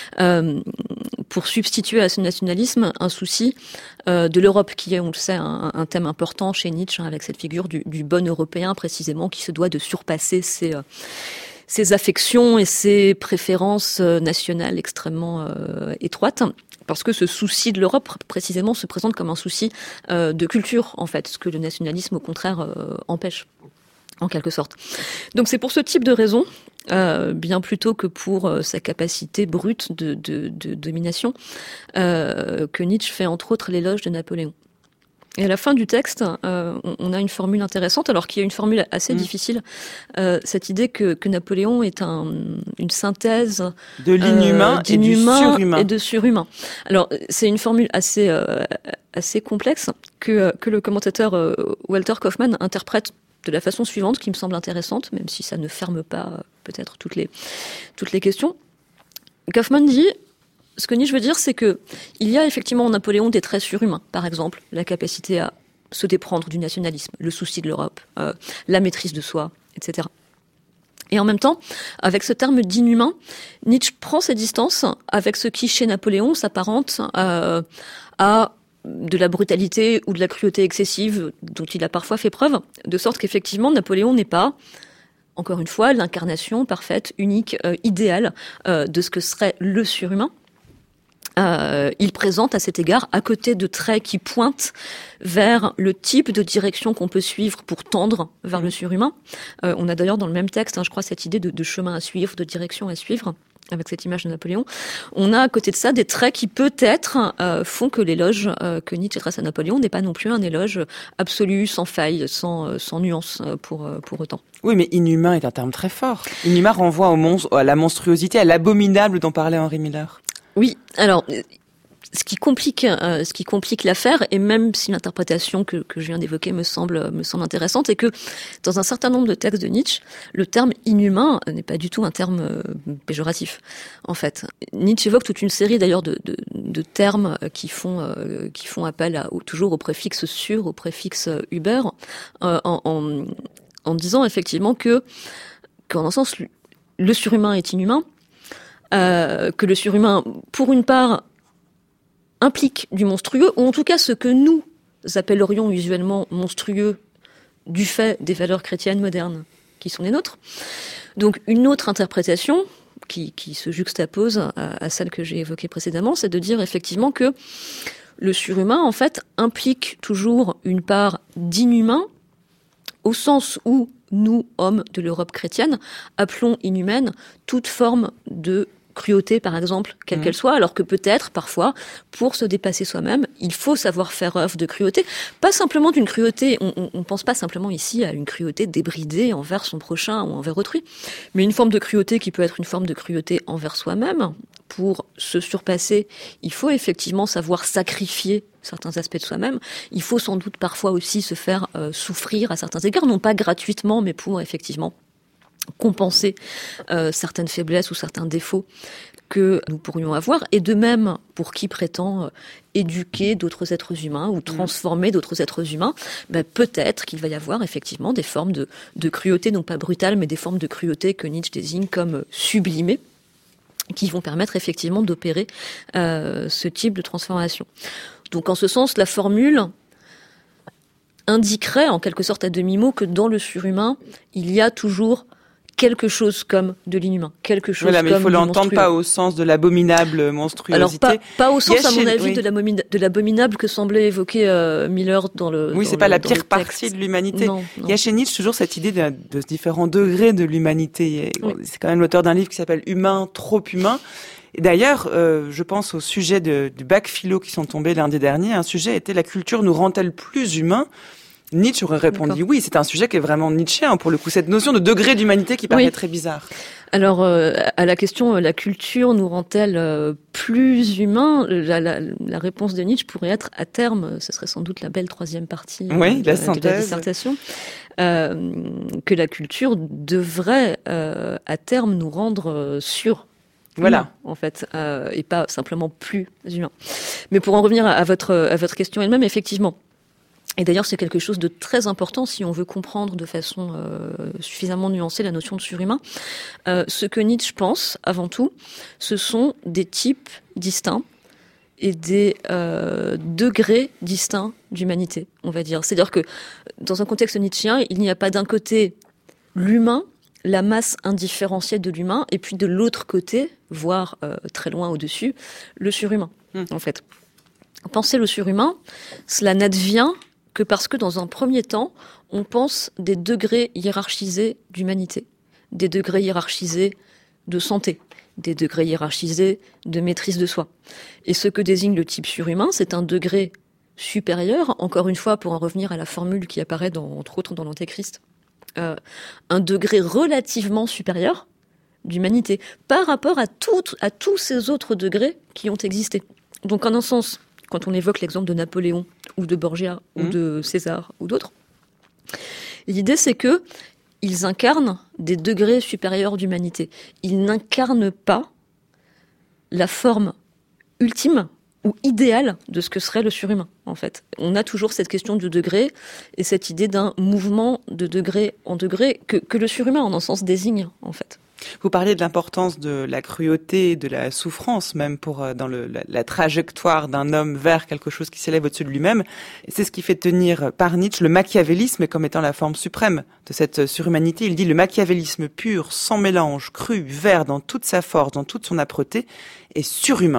pour substituer à ce nationalisme un souci de l'Europe, qui est, on le sait, un thème important chez Nietzsche, avec cette figure du bon européen, précisément, qui se doit de surpasser ses affections et ses préférences nationales extrêmement étroites. Parce que ce souci de l'Europe, précisément, se présente comme un souci de culture, en fait, ce que le nationalisme, au contraire, empêche, en quelque sorte. Donc c'est pour ce type de raison, bien plutôt que pour sa capacité brute de domination, que Nietzsche fait entre autres l'éloge de Napoléon. Et à la fin du texte, on a une formule intéressante, alors qui est une formule assez difficile, cette idée que Napoléon est une synthèse de l'inhumain et de surhumain. Alors c'est une formule assez complexe que le commentateur Walter Kaufmann interprète de la façon suivante, qui me semble intéressante, même si ça ne ferme pas peut-être toutes les questions. Kaufmann dit: ce que Nietzsche veut dire, c'est que il y a effectivement en Napoléon des traits surhumains. Par exemple, la capacité à se déprendre du nationalisme, le souci de l'Europe, la maîtrise de soi, etc. Et en même temps, avec ce terme d'inhumain, Nietzsche prend ses distances avec ce qui, chez Napoléon, s'apparente à de la brutalité ou de la cruauté excessive dont il a parfois fait preuve, de sorte qu'effectivement, Napoléon n'est pas, encore une fois, l'incarnation parfaite, unique, idéale de ce que serait le surhumain. il présente à cet égard, à côté de traits qui pointent vers le type de direction qu'on peut suivre pour tendre vers le surhumain. On a d'ailleurs dans le même texte, je crois, cette idée de chemin à suivre, de direction à suivre, avec cette image de Napoléon. On a à côté de ça des traits qui peut-être font que l'éloge que Nietzsche adresse à Napoléon n'est pas non plus un éloge absolu, sans faille, sans nuance pour autant. Oui, mais inhumain est un terme très fort. Inhumain renvoie à la monstruosité, à l'abominable dont parlait Henry Miller. Oui, alors ce qui complique l'affaire, et même si l'interprétation que je viens d'évoquer me semble intéressante, est que dans un certain nombre de textes de Nietzsche, le terme inhumain n'est pas du tout un terme péjoratif. En fait, Nietzsche évoque toute une série d'ailleurs de termes qui font appel toujours au préfixe sur, au préfixe über, en disant effectivement qu'en un sens le surhumain est inhumain, que le surhumain, pour une part, implique du monstrueux, ou en tout cas ce que nous appellerions usuellement monstrueux du fait des valeurs chrétiennes modernes qui sont les nôtres. Donc une autre interprétation qui se juxtapose à celle que j'ai évoquée précédemment, c'est de dire effectivement que le surhumain, en fait, implique toujours une part d'inhumain, au sens où nous, hommes de l'Europe chrétienne, appelons inhumaine toute forme de cruauté, par exemple, quelle qu'elle soit, alors que peut-être, parfois, pour se dépasser soi-même, il faut savoir faire œuvre de cruauté. Pas simplement d'une cruauté, on pense pas simplement ici à une cruauté débridée envers son prochain ou envers autrui, mais une forme de cruauté qui peut être une forme de cruauté envers soi-même. Pour se surpasser, il faut effectivement savoir sacrifier certains aspects de soi-même. Il faut sans doute parfois aussi se faire souffrir à certains égards, non pas gratuitement, mais pour effectivement compenser certaines faiblesses ou certains défauts que nous pourrions avoir, et de même pour qui prétend éduquer d'autres êtres humains ou transformer d'autres êtres humains, peut-être qu'il va y avoir effectivement des formes de cruauté, non pas brutale, mais des formes de cruauté que Nietzsche désigne comme sublimées, qui vont permettre effectivement d'opérer ce type de transformation. Donc en ce sens, la formule indiquerait en quelque sorte à demi-mot que dans le surhumain, il y a toujours quelque chose comme de l'inhumain, quelque chose comme du monstrueux. Mais il faut l'entendre pas au sens de l'abominable monstruosité. Alors pas au sens, à mon avis, de l'abominable que semblait évoquer Miller dans le. Oui, c'est pas la pire partie de l'humanité. Non. Il y a chez Nietzsche toujours cette idée de différents degrés de l'humanité. Oui. C'est quand même l'auteur d'un livre qui s'appelle Humain, trop humain. Et d'ailleurs, je pense au sujet du bac philo qui sont tombés lundi dernier. Un sujet était: la culture nous rend-elle plus humains? Nietzsche aurait répondu oui, c'est un sujet qui est vraiment nietzschéen, pour le coup, cette notion de degré d'humanité qui paraît très bizarre. Alors, à la question, la culture nous rend-elle plus humains, la réponse de Nietzsche pourrait être, à terme, ce serait sans doute la belle troisième partie de la dissertation, que la culture devrait, à terme, nous rendre sûrs. Voilà, en fait, et pas simplement plus humains. Mais pour en revenir à votre question elle-même, effectivement. Et d'ailleurs, c'est quelque chose de très important si on veut comprendre de façon suffisamment nuancée la notion de surhumain. Ce que Nietzsche pense, avant tout, ce sont des types distincts et des degrés distincts d'humanité, on va dire. C'est-à-dire que, dans un contexte nietzschéen, il n'y a pas d'un côté l'humain, la masse indifférenciée de l'humain, et puis de l'autre côté, voire très loin au-dessus, le surhumain, en fait. Penser le surhumain, cela n'advient que parce que dans un premier temps, on pense des degrés hiérarchisés d'humanité, des degrés hiérarchisés de santé, des degrés hiérarchisés de maîtrise de soi. Et ce que désigne le type surhumain, c'est un degré supérieur, encore une fois pour en revenir à la formule qui apparaît entre autres dans l'Antéchrist, un degré relativement supérieur d'humanité par rapport à tous ces autres degrés qui ont existé. Donc en un sens, quand on évoque l'exemple de Napoléon ou de Borgia ou de César ou d'autres, l'idée c'est que ils incarnent des degrés supérieurs d'humanité. Ils n'incarnent pas la forme ultime ou idéale de ce que serait le surhumain, en fait. On a toujours cette question du degré et cette idée d'un mouvement de degré en degré que le surhumain, en un sens, désigne, en fait. Vous parliez de l'importance de la cruauté, de la souffrance, même dans la trajectoire d'un homme vers quelque chose qui s'élève au-dessus de lui-même. Et c'est ce qui fait tenir par Nietzsche le machiavélisme comme étant la forme suprême de cette surhumanité. Il dit: le machiavélisme pur, sans mélange, cru, vert, dans toute sa force, dans toute son âpreté, est surhumain.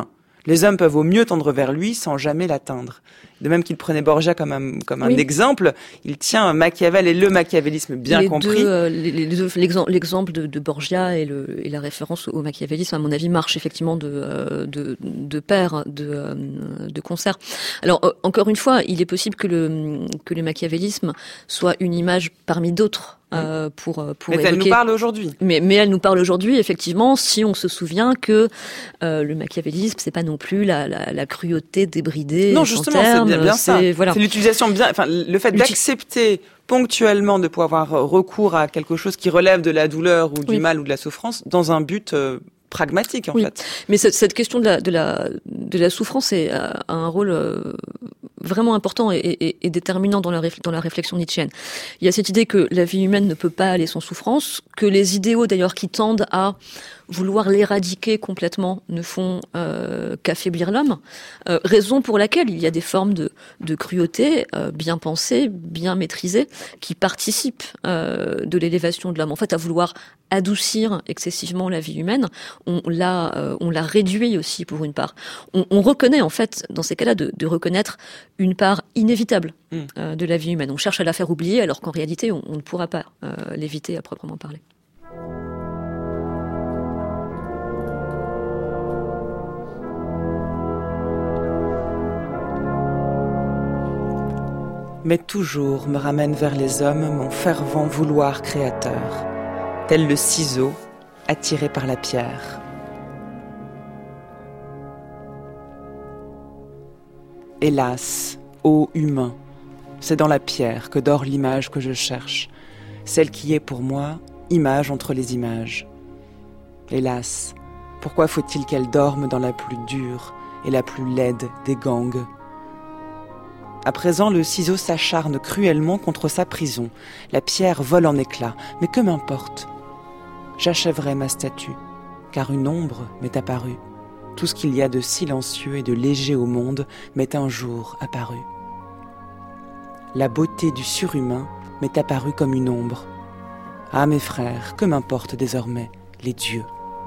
Les hommes peuvent au mieux tendre vers lui sans jamais l'atteindre. De même qu'il prenait Borgia comme un exemple, il tient Machiavel et le machiavélisme bien compris. L'exemple de Borgia et la référence au machiavélisme, à mon avis, marche effectivement de pair, de concert. Alors, encore une fois, il est possible que le machiavélisme soit une image parmi d'autres. Pour mais évoquer. Elle nous parle aujourd'hui. Mais elle nous parle aujourd'hui, effectivement, si on se souvient que le machiavélisme, c'est pas non plus la cruauté débridée. Non, justement, c'est bien ça. Voilà. C'est l'utilisation le fait d'accepter ponctuellement de pouvoir avoir recours à quelque chose qui relève de la douleur ou du mal ou de la souffrance dans un but pragmatique, en fait. Mais cette question de la souffrance a un rôle vraiment important et déterminant dans la réflexion nietzschéenne. Il y a cette idée que la vie humaine ne peut pas aller sans souffrance, que les idéaux d'ailleurs qui tendent à vouloir l'éradiquer complètement ne font qu'affaiblir l'homme, raison pour laquelle il y a des formes de cruauté bien pensées, bien maîtrisées, qui participent de l'élévation de l'homme. En fait, à vouloir adoucir excessivement la vie humaine, on la réduit aussi pour une part. On reconnaît en fait, dans ces cas-là, de reconnaître une part inévitable de la vie humaine. On cherche à la faire oublier alors qu'en réalité, on ne pourra pas l'éviter à proprement parler. Mais toujours me ramène vers les hommes mon fervent vouloir créateur, tel le ciseau attiré par la pierre. Hélas, ô humain, c'est dans la pierre que dort l'image que je cherche, celle qui est pour moi image entre les images. Hélas, pourquoi faut-il qu'elle dorme dans la plus dure et la plus laide des gangues ? À présent, le ciseau s'acharne cruellement contre sa prison. La pierre vole en éclats, mais que m'importe ? J'achèverai ma statue, car une ombre m'est apparue. Tout ce qu'il y a de silencieux et de léger au monde m'est un jour apparu. La beauté du surhumain m'est apparue comme une ombre. Ah mes frères, que m'importent désormais les dieux ?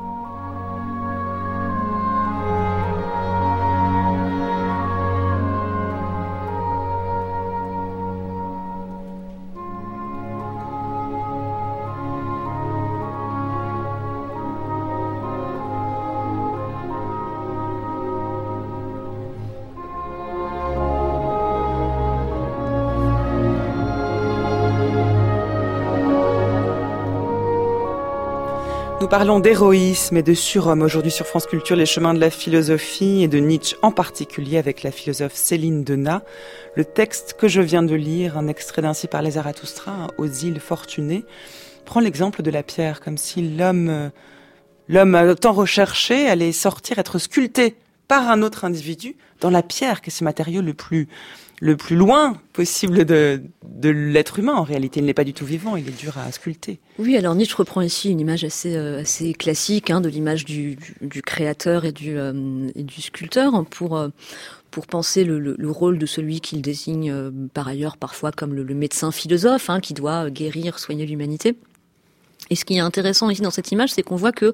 Nous parlons d'héroïsme et de surhomme aujourd'hui sur France Culture, les chemins de la philosophie et de Nietzsche en particulier avec la philosophe Céline Denat. Le texte que je viens de lire, un extrait d'Ainsi parlait Zarathustra, aux îles fortunées, prend l'exemple de la pierre, comme si l'homme tant recherché allait sortir, être sculpté par un autre individu dans la pierre, qui est ce matériau le plus loin possible de l'être humain. En réalité, il n'est pas du tout vivant, il est dur à sculpter. Oui, alors Nietzsche reprend ici une image assez classique de l'image du créateur et du sculpteur pour penser le rôle de celui qu'il désigne par ailleurs parfois comme le médecin philosophe qui doit guérir, soigner l'humanité. Et ce qui est intéressant ici dans cette image, c'est qu'on voit que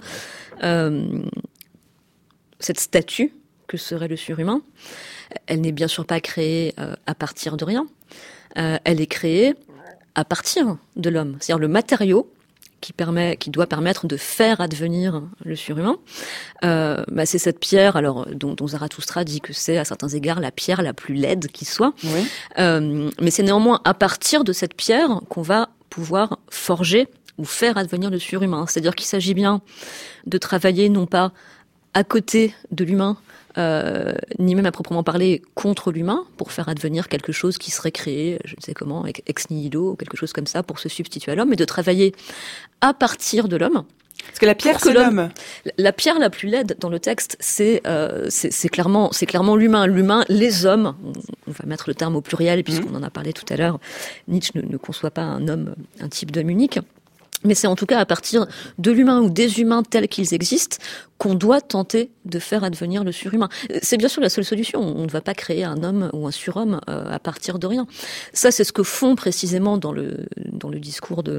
cette statue que serait le surhumain, elle n'est bien sûr pas créée à partir de rien. Elle est créée à partir de l'homme. C'est-à-dire le matériau qui doit permettre de faire advenir le surhumain. C'est cette pierre, alors dont Zarathustra dit que c'est à certains égards la pierre la plus laide qui soit. Oui. Mais c'est néanmoins à partir de cette pierre qu'on va pouvoir forger ou faire advenir le surhumain. C'est-à-dire qu'il s'agit bien de travailler non pas à côté de l'humain, ni même à proprement parler contre l'humain, pour faire advenir quelque chose qui serait créé, je ne sais comment, ex nihilo, quelque chose comme ça, pour se substituer à l'homme, mais de travailler à partir de l'homme. Parce que la pierre, c'est l'homme. La pierre la plus laide dans le texte, c'est clairement l'humain. L'humain, les hommes, on va mettre le terme au pluriel, puisqu'on en a parlé tout à l'heure, Nietzsche ne conçoit pas un type d'homme unique. Mais c'est en tout cas à partir de l'humain ou des humains tels qu'ils existent qu'on doit tenter de faire advenir le surhumain. C'est bien sûr la seule solution. On ne va pas créer un homme ou un surhomme à partir de rien. Ça, c'est ce que font précisément dans le discours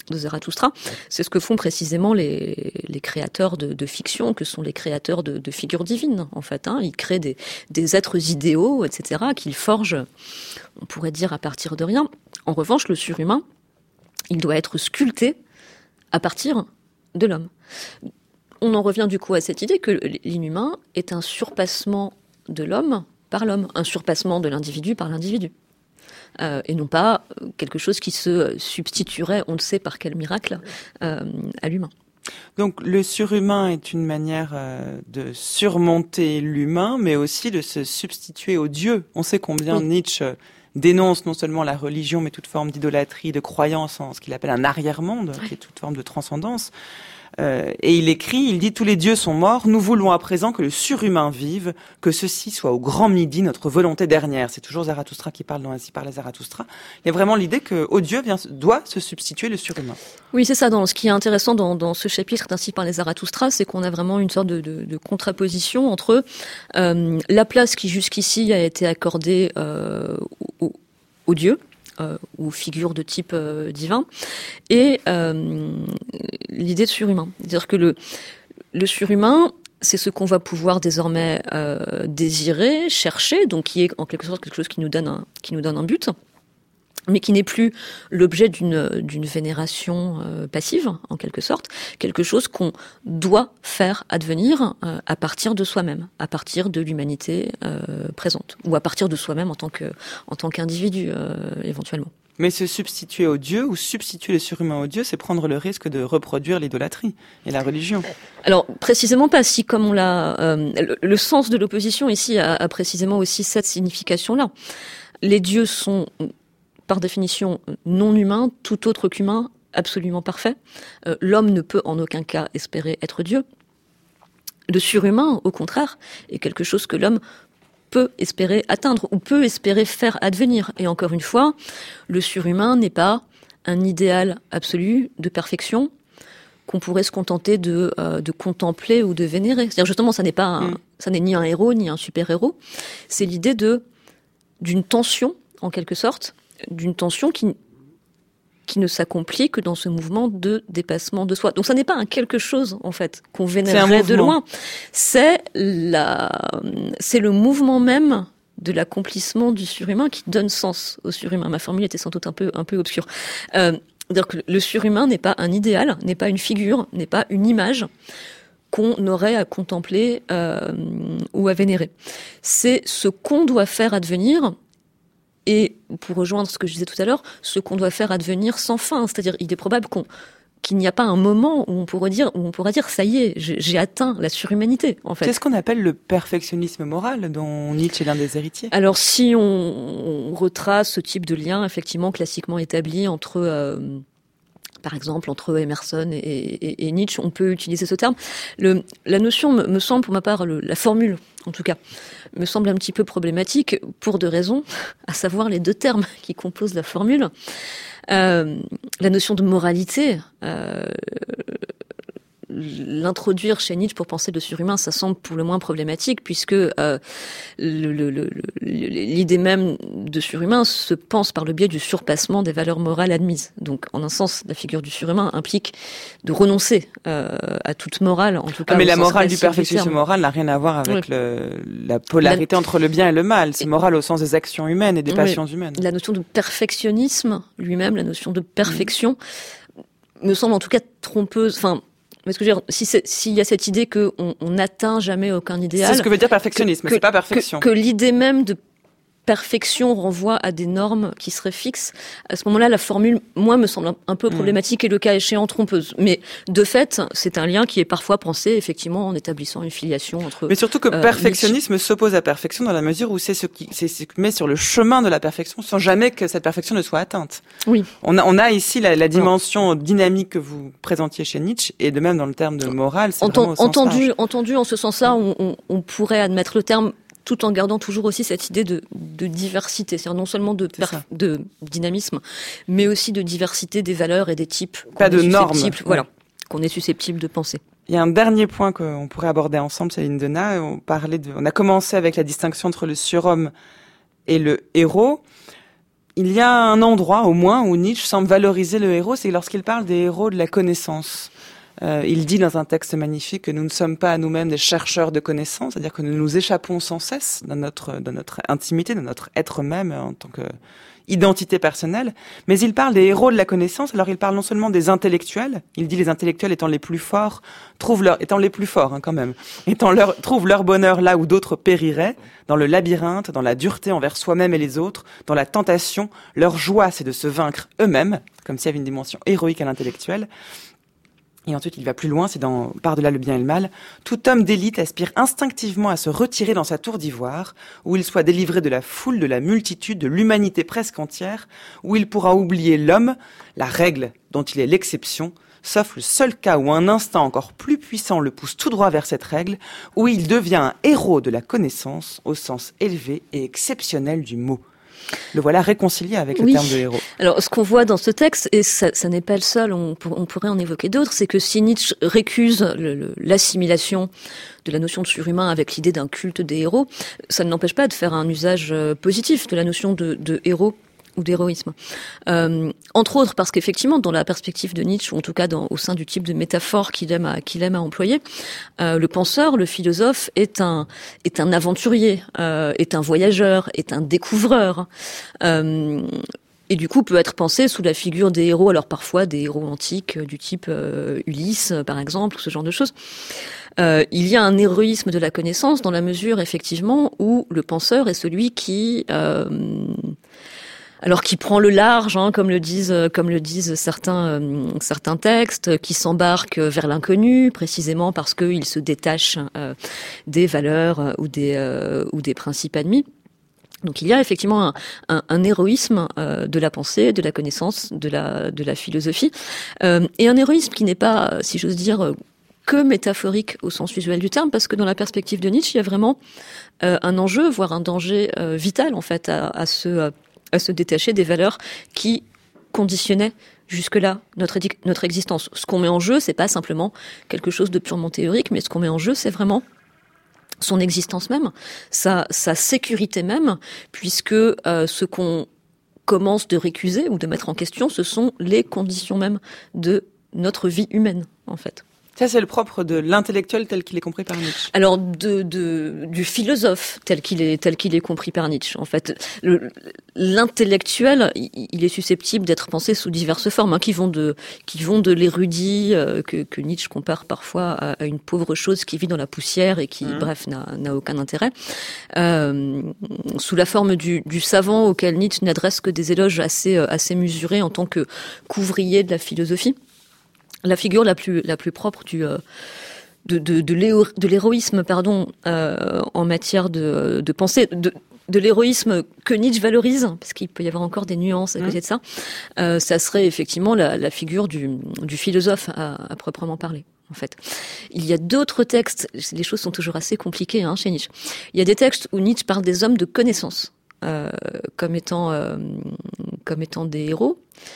Zarathustra. C'est ce que font précisément les créateurs de fiction, que sont les créateurs de figures divines, en fait. Ils créent des êtres idéaux, etc., qu'ils forgent, on pourrait dire, à partir de rien. En revanche, le surhumain, il doit être sculpté à partir de l'homme. On en revient du coup à cette idée que l'inhumain est un surpassement de l'homme par l'homme, un surpassement de l'individu par l'individu. Et non pas quelque chose qui se substituerait, on ne sait par quel miracle, à l'humain. Donc le surhumain est une manière de surmonter l'humain, mais aussi de se substituer au Dieu. On sait combien Nietzsche dénonce non seulement la religion, mais toute forme d'idolâtrie, de croyance en ce qu'il appelle un arrière-monde, qui est toute forme de transcendance. Et il écrit, il dit « Tous les dieux sont morts, nous voulons à présent que le surhumain vive, que ceci soit au grand midi notre volonté dernière. » C'est toujours Zarathustra qui parle dans Ainsi parlait Zarathustra. Il y a vraiment l'idée qu'au Dieu doit se substituer le surhumain. Oui, c'est ça. Ce qui est intéressant dans ce chapitre d'Ainsi parlait Zarathustra, c'est qu'on a vraiment une sorte de contraposition entre la place qui jusqu'ici a été accordée aux dieux, ou figures de type divin, et l'idée de surhumain. C'est-à-dire que le surhumain, c'est ce qu'on va pouvoir désormais désirer, chercher, donc qui est en quelque sorte quelque chose qui nous donne un but, mais qui n'est plus l'objet d'une vénération passive, en quelque sorte, quelque chose qu'on doit faire advenir à partir de soi-même, à partir de l'humanité présente, ou à partir de soi-même en tant qu'individu, éventuellement. Mais se substituer au Dieu, ou substituer le surhumain au Dieu, c'est prendre le risque de reproduire l'idolâtrie et la religion. Alors, précisément pas, si comme on l'a... le sens de l'opposition ici a précisément aussi cette signification-là. Les dieux sont... par définition non humain, tout autre qu'humain, absolument parfait. L'homme ne peut en aucun cas espérer être Dieu. Le surhumain, au contraire, est quelque chose que l'homme peut espérer atteindre ou peut espérer faire advenir. Et encore une fois, le surhumain n'est pas un idéal absolu de perfection qu'on pourrait se contenter de contempler ou de vénérer. C'est-à-dire justement, ça n'est ni un héros ni un super-héros. C'est l'idée d'une tension, en quelque sorte, d'une tension qui ne s'accomplit que dans ce mouvement de dépassement de soi. Donc ça n'est pas un quelque chose, en fait, qu'on vénérerait de loin. C'est le mouvement même de l'accomplissement du surhumain qui donne sens au surhumain. Ma formule était sans doute un peu obscure. C'est-à-dire que le surhumain n'est pas un idéal, n'est pas une figure, n'est pas une image qu'on aurait à contempler ou à vénérer. C'est ce qu'on doit faire advenir. Et pour rejoindre ce que je disais tout à l'heure, ce qu'on doit faire advenir sans fin. C'est-à-dire, il est probable qu'il n'y a pas un moment où on pourra dire ça y est, j'ai atteint la surhumanité, en fait. C'est ce qu'on appelle le perfectionnisme moral, dont Nietzsche est l'un des héritiers. Alors, si on retrace ce type de lien, effectivement, classiquement établi entre... par exemple, entre Emerson et Nietzsche, on peut utiliser ce terme. La notion me semble, pour ma part, la formule, en tout cas, me semble un petit peu problématique pour deux raisons, à savoir les deux termes qui composent la formule. La notion de moralité, l'introduire chez Nietzsche pour penser le surhumain, ça semble pour le moins problématique, puisque l'idée même de surhumain se pense par le biais du surpassement des valeurs morales admises. Donc, en un sens, la figure du surhumain implique de renoncer à toute morale, en tout cas. Mais la morale du perfectionnisme moral n'a rien à voir avec la polarité entre le bien et le mal. C'est moral au sens des actions humaines et des passions humaines. La notion de perfectionnisme lui-même, la notion de perfection, me semble en tout cas trompeuse. Enfin, mais ce que je veux dire, s'il y a cette idée qu'on n'atteint jamais aucun idéal... C'est ce que veut dire perfectionnisme, mais c'est pas perfection. Que l'idée même de perfection renvoie à des normes qui seraient fixes. À ce moment-là, la formule, moi, me semble un peu problématique et le cas échéant trompeuse. Mais de fait, c'est un lien qui est parfois pensé, effectivement, en établissant une filiation entre... Mais surtout que perfectionnisme s'oppose à perfection dans la mesure où c'est ce qui met sur le chemin de la perfection sans jamais que cette perfection ne soit atteinte. Oui. On a ici la dimension dynamique que vous présentiez chez Nietzsche, et de même dans le terme de morale, c'est vraiment au sens large. Entendu, en ce sens-là, on pourrait admettre le terme, tout en gardant toujours aussi cette idée de diversité, c'est-à-dire non seulement de dynamisme, mais aussi de diversité des valeurs et des types. Pas de normes. Voilà, qu'on est susceptible de penser. Il y a un dernier point qu'on pourrait aborder ensemble, Céline Denat. On a commencé avec la distinction entre le surhomme et le héros. il y a un endroit, au moins, où Nietzsche semble valoriser le héros, c'est lorsqu'il parle des héros de la connaissance. Il dit dans un texte magnifique que nous ne sommes pas à nous-mêmes des chercheurs de connaissances, c'est-à-dire que nous nous échappons sans cesse dans notre intimité, dans notre être même en tant que identité personnelle. Mais il parle des héros de la connaissance, alors il parle non seulement des intellectuels, il dit les intellectuels étant les plus forts, trouvent leur bonheur là où d'autres périraient, dans le labyrinthe, dans la dureté envers soi-même et les autres, dans la tentation. Leur joie, c'est de se vaincre eux-mêmes, comme s'il y avait une dimension héroïque à l'intellectuel. Et ensuite, il va plus loin, c'est dans Par-delà le bien et le mal. Tout homme d'élite aspire instinctivement à se retirer dans sa tour d'ivoire, où il soit délivré de la foule, de la multitude, de l'humanité presque entière, où il pourra oublier l'homme, la règle dont il est l'exception, sauf le seul cas où un instinct encore plus puissant le pousse tout droit vers cette règle, où il devient un héros de la connaissance, au sens élevé et exceptionnel du mot. Le voilà réconcilié avec le terme de héros. Alors, ce qu'on voit dans ce texte, et ça n'est pas le seul, on pourrait en évoquer d'autres, c'est que si Nietzsche récuse l'assimilation de la notion de surhumain avec l'idée d'un culte des héros, ça ne l'empêche pas de faire un usage positif de la notion de héros ou d'héroïsme. Entre autres parce qu'effectivement, dans la perspective de Nietzsche, ou en tout cas au sein du type de métaphore qu'il aime à employer, le penseur, le philosophe est un aventurier, est un voyageur, est un découvreur. Et du coup peut être pensé sous la figure des héros, alors parfois des héros antiques du type Ulysse par exemple, ce genre de choses. Il y a un héroïsme de la connaissance dans la mesure effectivement où le penseur est celui qui prend le large, comme le disent certains textes, qui s'embarque vers l'inconnu, précisément parce qu'il se détache des valeurs ou des principes admis. Donc il y a effectivement un héroïsme de la pensée, de la connaissance, de la philosophie, et un héroïsme qui n'est pas, si j'ose dire, que métaphorique au sens visuel du terme, parce que dans la perspective de Nietzsche, il y a vraiment un enjeu, voire un danger vital en fait à se détacher des valeurs qui conditionnaient jusque-là notre existence. Ce qu'on met en jeu, c'est pas simplement quelque chose de purement théorique, mais ce qu'on met en jeu, c'est vraiment son existence même, sa sécurité même, puisque ce qu'on commence de récuser ou de mettre en question, ce sont les conditions même de notre vie humaine, en fait. Ça, c'est le propre de l'intellectuel tel qu'il est compris par Nietzsche. Alors, du philosophe tel qu'il est compris par Nietzsche. En fait, l'intellectuel, il est susceptible d'être pensé sous diverses formes, qui vont de l'érudit que Nietzsche compare parfois à une pauvre chose qui vit dans la poussière et qui, bref, n'a aucun intérêt. Sous la forme du savant auquel Nietzsche n'adresse que des éloges assez mesurés en tant que qu'ouvrier de la philosophie. La figure la plus propre de l'héroïsme, en matière de pensée, de l'héroïsme que Nietzsche valorise, parce qu'il peut y avoir encore des nuances à côté de ça, ça serait effectivement la figure du philosophe à proprement parler. En fait, il y a d'autres textes. Les choses sont toujours assez compliquées chez Nietzsche. Il y a des textes où Nietzsche parle des hommes de connaissance comme étant des héros.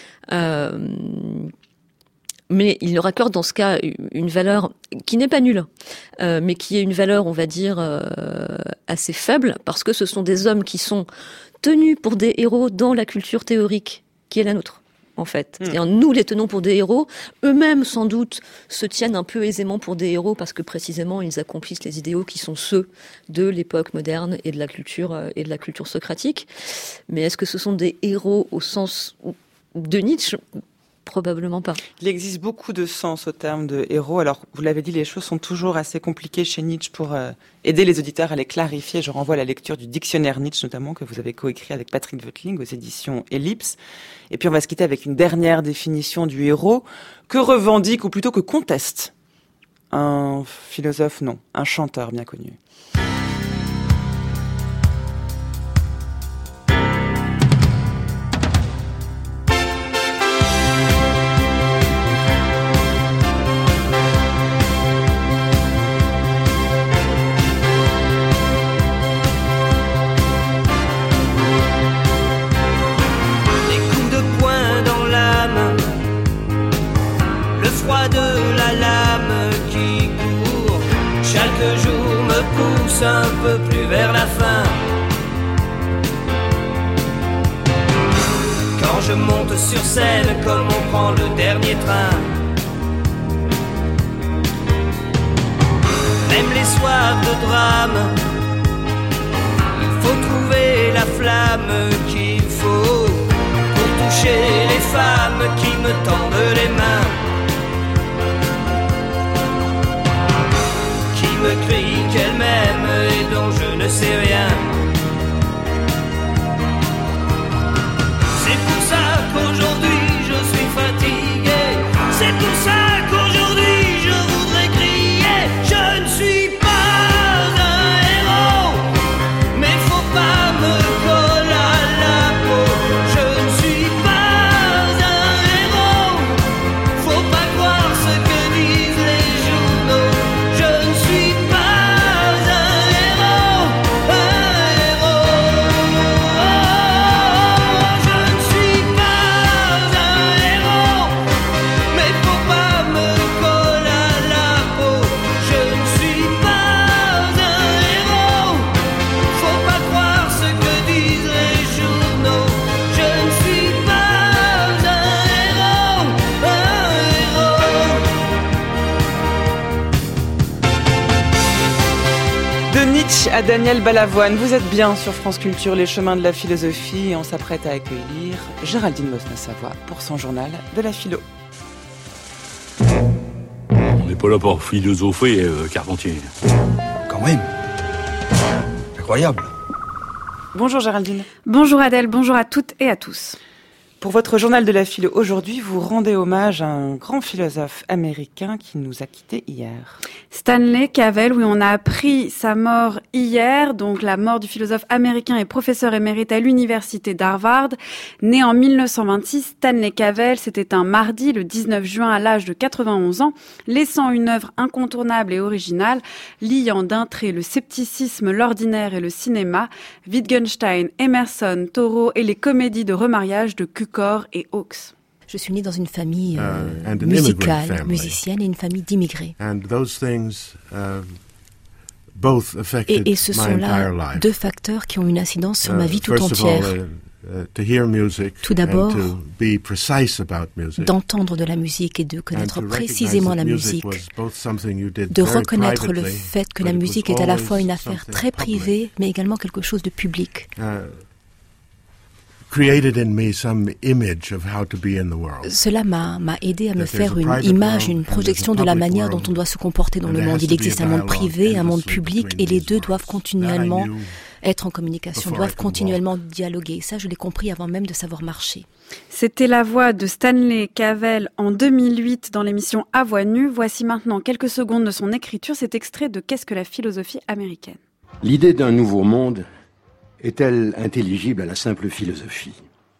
Mais il leur accorde dans ce cas une valeur qui n'est pas nulle, mais qui est une valeur, on va dire, assez faible, parce que ce sont des hommes qui sont tenus pour des héros dans la culture théorique qui est la nôtre, en fait. C'est-à-dire, nous les tenons pour des héros, eux-mêmes, sans doute, se tiennent un peu aisément pour des héros, parce que précisément, ils accomplissent les idéaux qui sont ceux de l'époque moderne et de la culture socratique. Mais est-ce que ce sont des héros au sens de Nietzsche ? Probablement pas. Il existe beaucoup de sens au terme de héros. Alors, vous l'avez dit, les choses sont toujours assez compliquées chez Nietzsche pour aider les auditeurs à les clarifier. Je renvoie à la lecture du dictionnaire Nietzsche, notamment, que vous avez coécrit avec Patrick Voetling aux éditions Ellipse. Et puis, on va se quitter avec une dernière définition du héros que revendique, ou plutôt que conteste, un philosophe, non, un chanteur bien connu. Un peu plus vers la fin. je monte sur scène comme on prend le dernier train. Même les soirs de drame, il faut trouver la flamme qu'il faut pour toucher les femmes qui me tendent les mains, qui me crient qu'elles m'aiment et dont je ne sais rien. C'est pour ça qu'aujourd'hui je suis fatigué. C'est pour ça qu'aujourd'hui je voudrais crier. Je ne suis pas un héros, mais faut pas me coller à la peau. Je ne suis pas un héros, faut pas croire ce que disent les journaux. Je ne suis pas un héros, Je ne suis pas un héros, mais faut pas me coller à la peau. Je ne suis pas un héros, faut pas croire ce que disent les journaux. Je ne suis pas un héros, De Nietzsche à Daniel Balavoine, vous êtes bien sur France Culture, les chemins de la philosophie, et on s'apprête à accueillir Géraldine Mosna-Savoie pour son journal de la philo. On n'est pas là pour philosopher, Carpentier. Quand même. Incroyable. Bonjour Géraldine. Bonjour Adèle, bonjour à toutes et à tous. Pour votre journal de la philo aujourd'hui, vous rendez hommage à un grand philosophe américain qui nous a quittés hier. Stanley Cavell, oui, on a appris sa mort hier, donc la mort du philosophe américain et professeur émérite à l'université d'Harvard. Né en 1926, Stanley Cavell, c'était un mardi, le 19 juin, à l'âge de 91 ans, laissant une œuvre incontournable et originale, liant d'un trait le scepticisme, l'ordinaire et le cinéma, Wittgenstein, Emerson, Thoreau et les comédies de remariage de Cukor et Hawkes. Je suis née dans une famille musicale, musicienne, et une famille d'immigrés. Et ce sont là deux facteurs qui ont une incidence sur ma vie tout entière. Tout d'abord, d'entendre de la musique et de connaître précisément la musique, de reconnaître le fait que la musique est à la fois une affaire très privée, mais également quelque chose de public. Cela m'a aidé à me faire une image, une projection de la manière dont on doit se comporter dans le monde. Il existe un monde privé, un monde public, et les deux doivent continuellement être en communication, doivent continuellement dialoguer. Ça, je l'ai compris avant même de savoir marcher. C'était la voix de Stanley Cavell en 2008 dans l'émission À voix nue. Voici maintenant quelques secondes de son écriture. C'est extrait de Qu'est-ce que la philosophie américaine ? L'idée d'un nouveau monde est-elle intelligible à la simple philosophie ?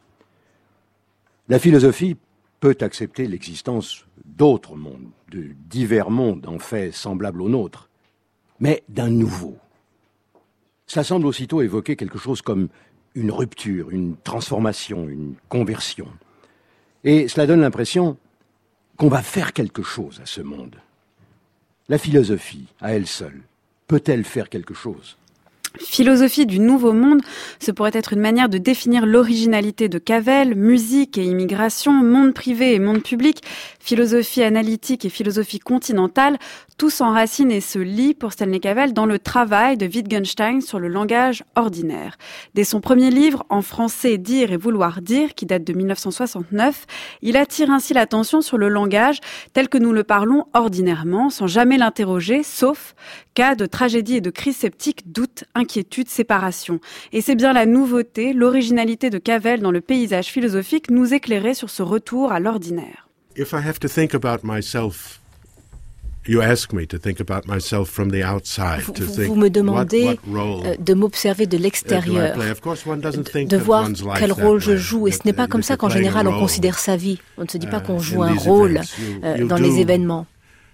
La philosophie peut accepter l'existence d'autres mondes, de divers mondes en fait semblables aux nôtres, mais d'un nouveau. Cela semble aussitôt évoquer quelque chose comme une rupture, une transformation, une conversion. Et cela donne l'impression qu'on va faire quelque chose à ce monde. La philosophie, à elle seule, peut-elle faire quelque chose ? Philosophie du nouveau monde, ce pourrait être une manière de définir l'originalité de Cavell, musique et immigration, monde privé et monde public, philosophie analytique et philosophie continentale, tout s'enracine et se lie pour Stanley Cavell dans le travail de Wittgenstein sur le langage ordinaire. Dès son premier livre, En français, dire et vouloir dire, qui date de 1969, il attire ainsi l'attention sur le langage tel que nous le parlons ordinairement, sans jamais l'interroger, sauf cas de tragédie et de crise sceptique, doute, inquiétude, séparation. Et c'est bien la nouveauté, l'originalité de Cavell dans le paysage philosophique nous éclairer sur ce retour à l'ordinaire. If I have to think about myself, you ask me to think about myself from the outside. Vous me demandez de m'observer de l'extérieur, de voir quel rôle je joue. Et ce n'est pas comme ça qu'en général on considère sa vie. On ne se dit pas qu'on joue un rôle dans les événements.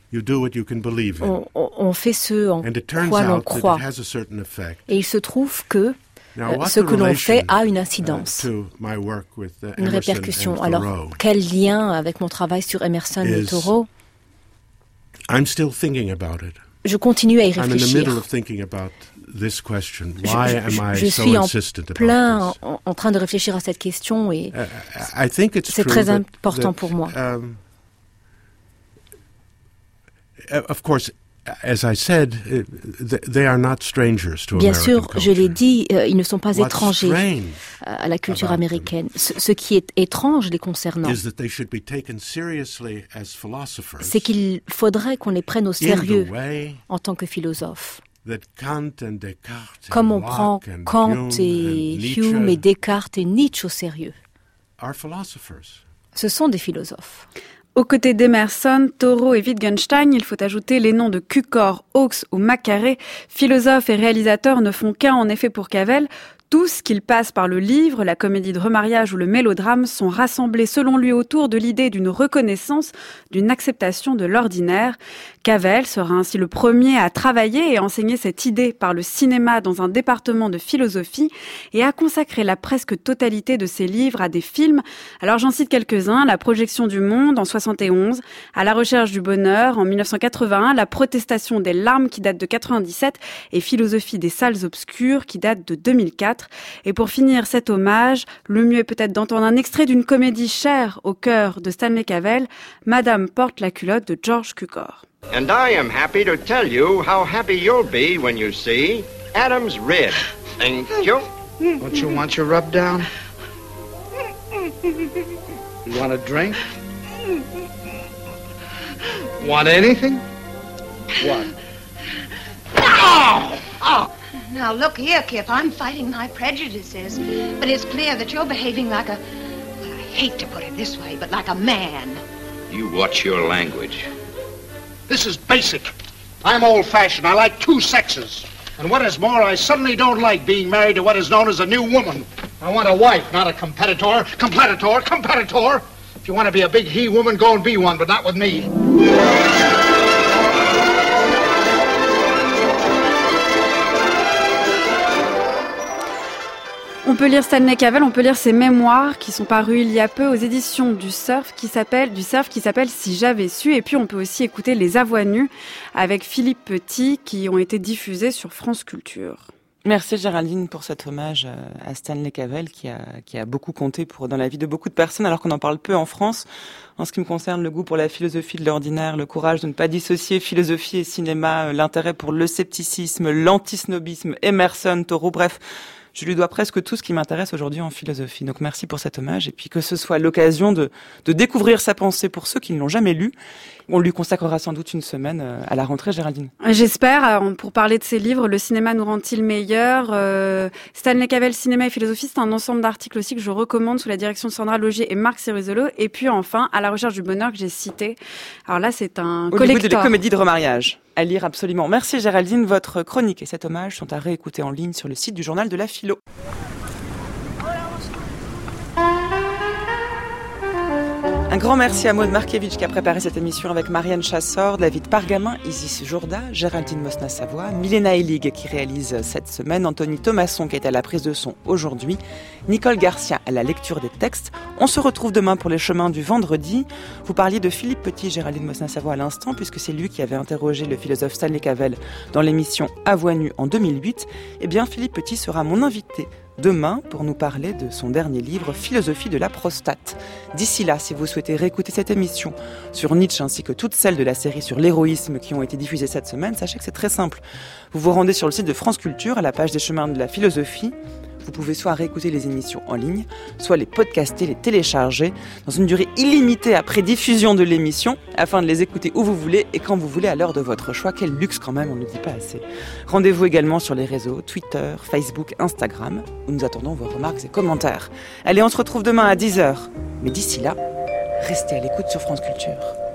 On fait ce en quoi l'on croit. Et il se trouve que ce que l'on fait a une incidence, une répercussion. Alors, quel lien avec mon travail sur Emerson et Thoreau ? Je continue à y réfléchir. Je suis en train de réfléchir à cette question et c'est très important pour moi. Of course, as I said, they are not strangers to Bien American sûr, culture. je l'ai dit, ils ne sont pas What's étrangers strange à la culture américaine. Ce qui est étrange les concernant, is that they should be taken seriously as philosophers c'est qu'il faudrait qu'on les prenne au sérieux in the way en tant que philosophes. that Kant and Descartes Comme and on prend Locke and Kant Hume et and Nietzsche Hume et Descartes et Nietzsche au sérieux. are philosophers. Ce sont des philosophes. Aux côtés d'Emerson, Thoreau et Wittgenstein, il faut ajouter les noms de Cukor, Hawkes ou Macaré. Philosophes et réalisateurs ne font qu'un en effet pour Cavell. Tous, qu'ils passent par le livre, la comédie de remariage ou le mélodrame, sont rassemblés selon lui autour de l'idée d'une reconnaissance, d'une acceptation de l'ordinaire. Cavell sera ainsi le premier à travailler et enseigner cette idée par le cinéma dans un département de philosophie et à consacrer la presque totalité de ses livres à des films. Alors j'en cite quelques-uns, La projection du monde en 71, À la recherche du bonheur en 1981, La protestation des larmes qui date de 97 et Philosophie des salles obscures qui date de 2004. Et pour finir cet hommage, le mieux est peut-être d'entendre un extrait d'une comédie chère au cœur de Stanley Cavell, Madame porte la culotte de George Cukor. And I am happy to tell you how happy you'll be when you see Adam's Rib. Thank you. Don't you want your rub down? You want a drink? Want anything? What? Oh! Oh! Now, look here, Kip. I'm fighting my prejudices. But it's clear that you're behaving like a... Well, I hate to put it this way, but like a man. You watch your language. This is basic. I'm old-fashioned. I like two sexes. And what is more, I suddenly don't like being married to what is known as a new woman. I want a wife, not a competitor. Competitor! If you want to be a big he-woman, go and be one, but not with me. On peut lire Stanley Cavell, on peut lire ses mémoires qui sont parus il y a peu aux éditions du Surf qui s'appelle Si j'avais su. Et puis on peut aussi écouter Les A Voix nues avec Philippe Petit qui ont été diffusés sur France Culture. Merci Géraldine pour cet hommage à Stanley Cavell qui a beaucoup compté dans la vie de beaucoup de personnes alors qu'on en parle peu en France. En ce qui me concerne, le goût pour la philosophie de l'ordinaire, le courage de ne pas dissocier philosophie et cinéma, l'intérêt pour le scepticisme, l'antisnobisme, Emerson, Thoreau, bref... Je lui dois presque tout ce qui m'intéresse aujourd'hui en philosophie. Donc merci pour cet hommage et puis que ce soit l'occasion de découvrir sa pensée pour ceux qui ne l'ont jamais lu. On lui consacrera sans doute une semaine à la rentrée, Géraldine. J'espère. Pour parler de ses livres, Le cinéma nous rend-il meilleur Stanley Cavell, cinéma et philosophie, c'est un ensemble d'articles aussi que je recommande sous la direction de Sandra Logier et Marc Cérizolo. Et puis enfin, À la recherche du bonheur que j'ai cité. Alors là, c'est un collector. Au niveau des comédies de remariage. À lire absolument. Merci Géraldine. Votre chronique et cet hommage sont à réécouter en ligne sur le site du Journal de la Philo. Un grand merci à Maud Markiewicz qui a préparé cette émission avec Marianne Chassor, David Pargamin, Isis Jourda, Géraldine Mosna-Savoie, Milena Elig qui réalise cette semaine, Anthony Thomasson qui est à la prise de son aujourd'hui, Nicole Garcia à la lecture des textes. On se retrouve demain pour les chemins du vendredi. Vous parliez de Philippe Petit, Géraldine Mosna-Savoie à l'instant, puisque c'est lui qui avait interrogé le philosophe Stanley Cavell dans l'émission À Voix nues en 2008. Eh bien, Philippe Petit sera mon invité demain pour nous parler de son dernier livre, Philosophie de la prostate. D'ici là, si vous souhaitez réécouter cette émission sur Nietzsche ainsi que toutes celles de la série sur l'héroïsme qui ont été diffusées cette semaine, sachez que c'est très simple. Vous vous rendez sur le site de France Culture à la page des chemins de la philosophie. Vous pouvez soit réécouter les émissions en ligne, soit les podcaster, les télécharger dans une durée illimitée après diffusion de l'émission afin de les écouter où vous voulez et quand vous voulez à l'heure de votre choix. Quel luxe quand même, on ne le dit pas assez. Rendez-vous également sur les réseaux Twitter, Facebook, Instagram où nous attendons vos remarques et commentaires. Allez, on se retrouve demain à 10h. Mais d'ici là, restez à l'écoute sur France Culture.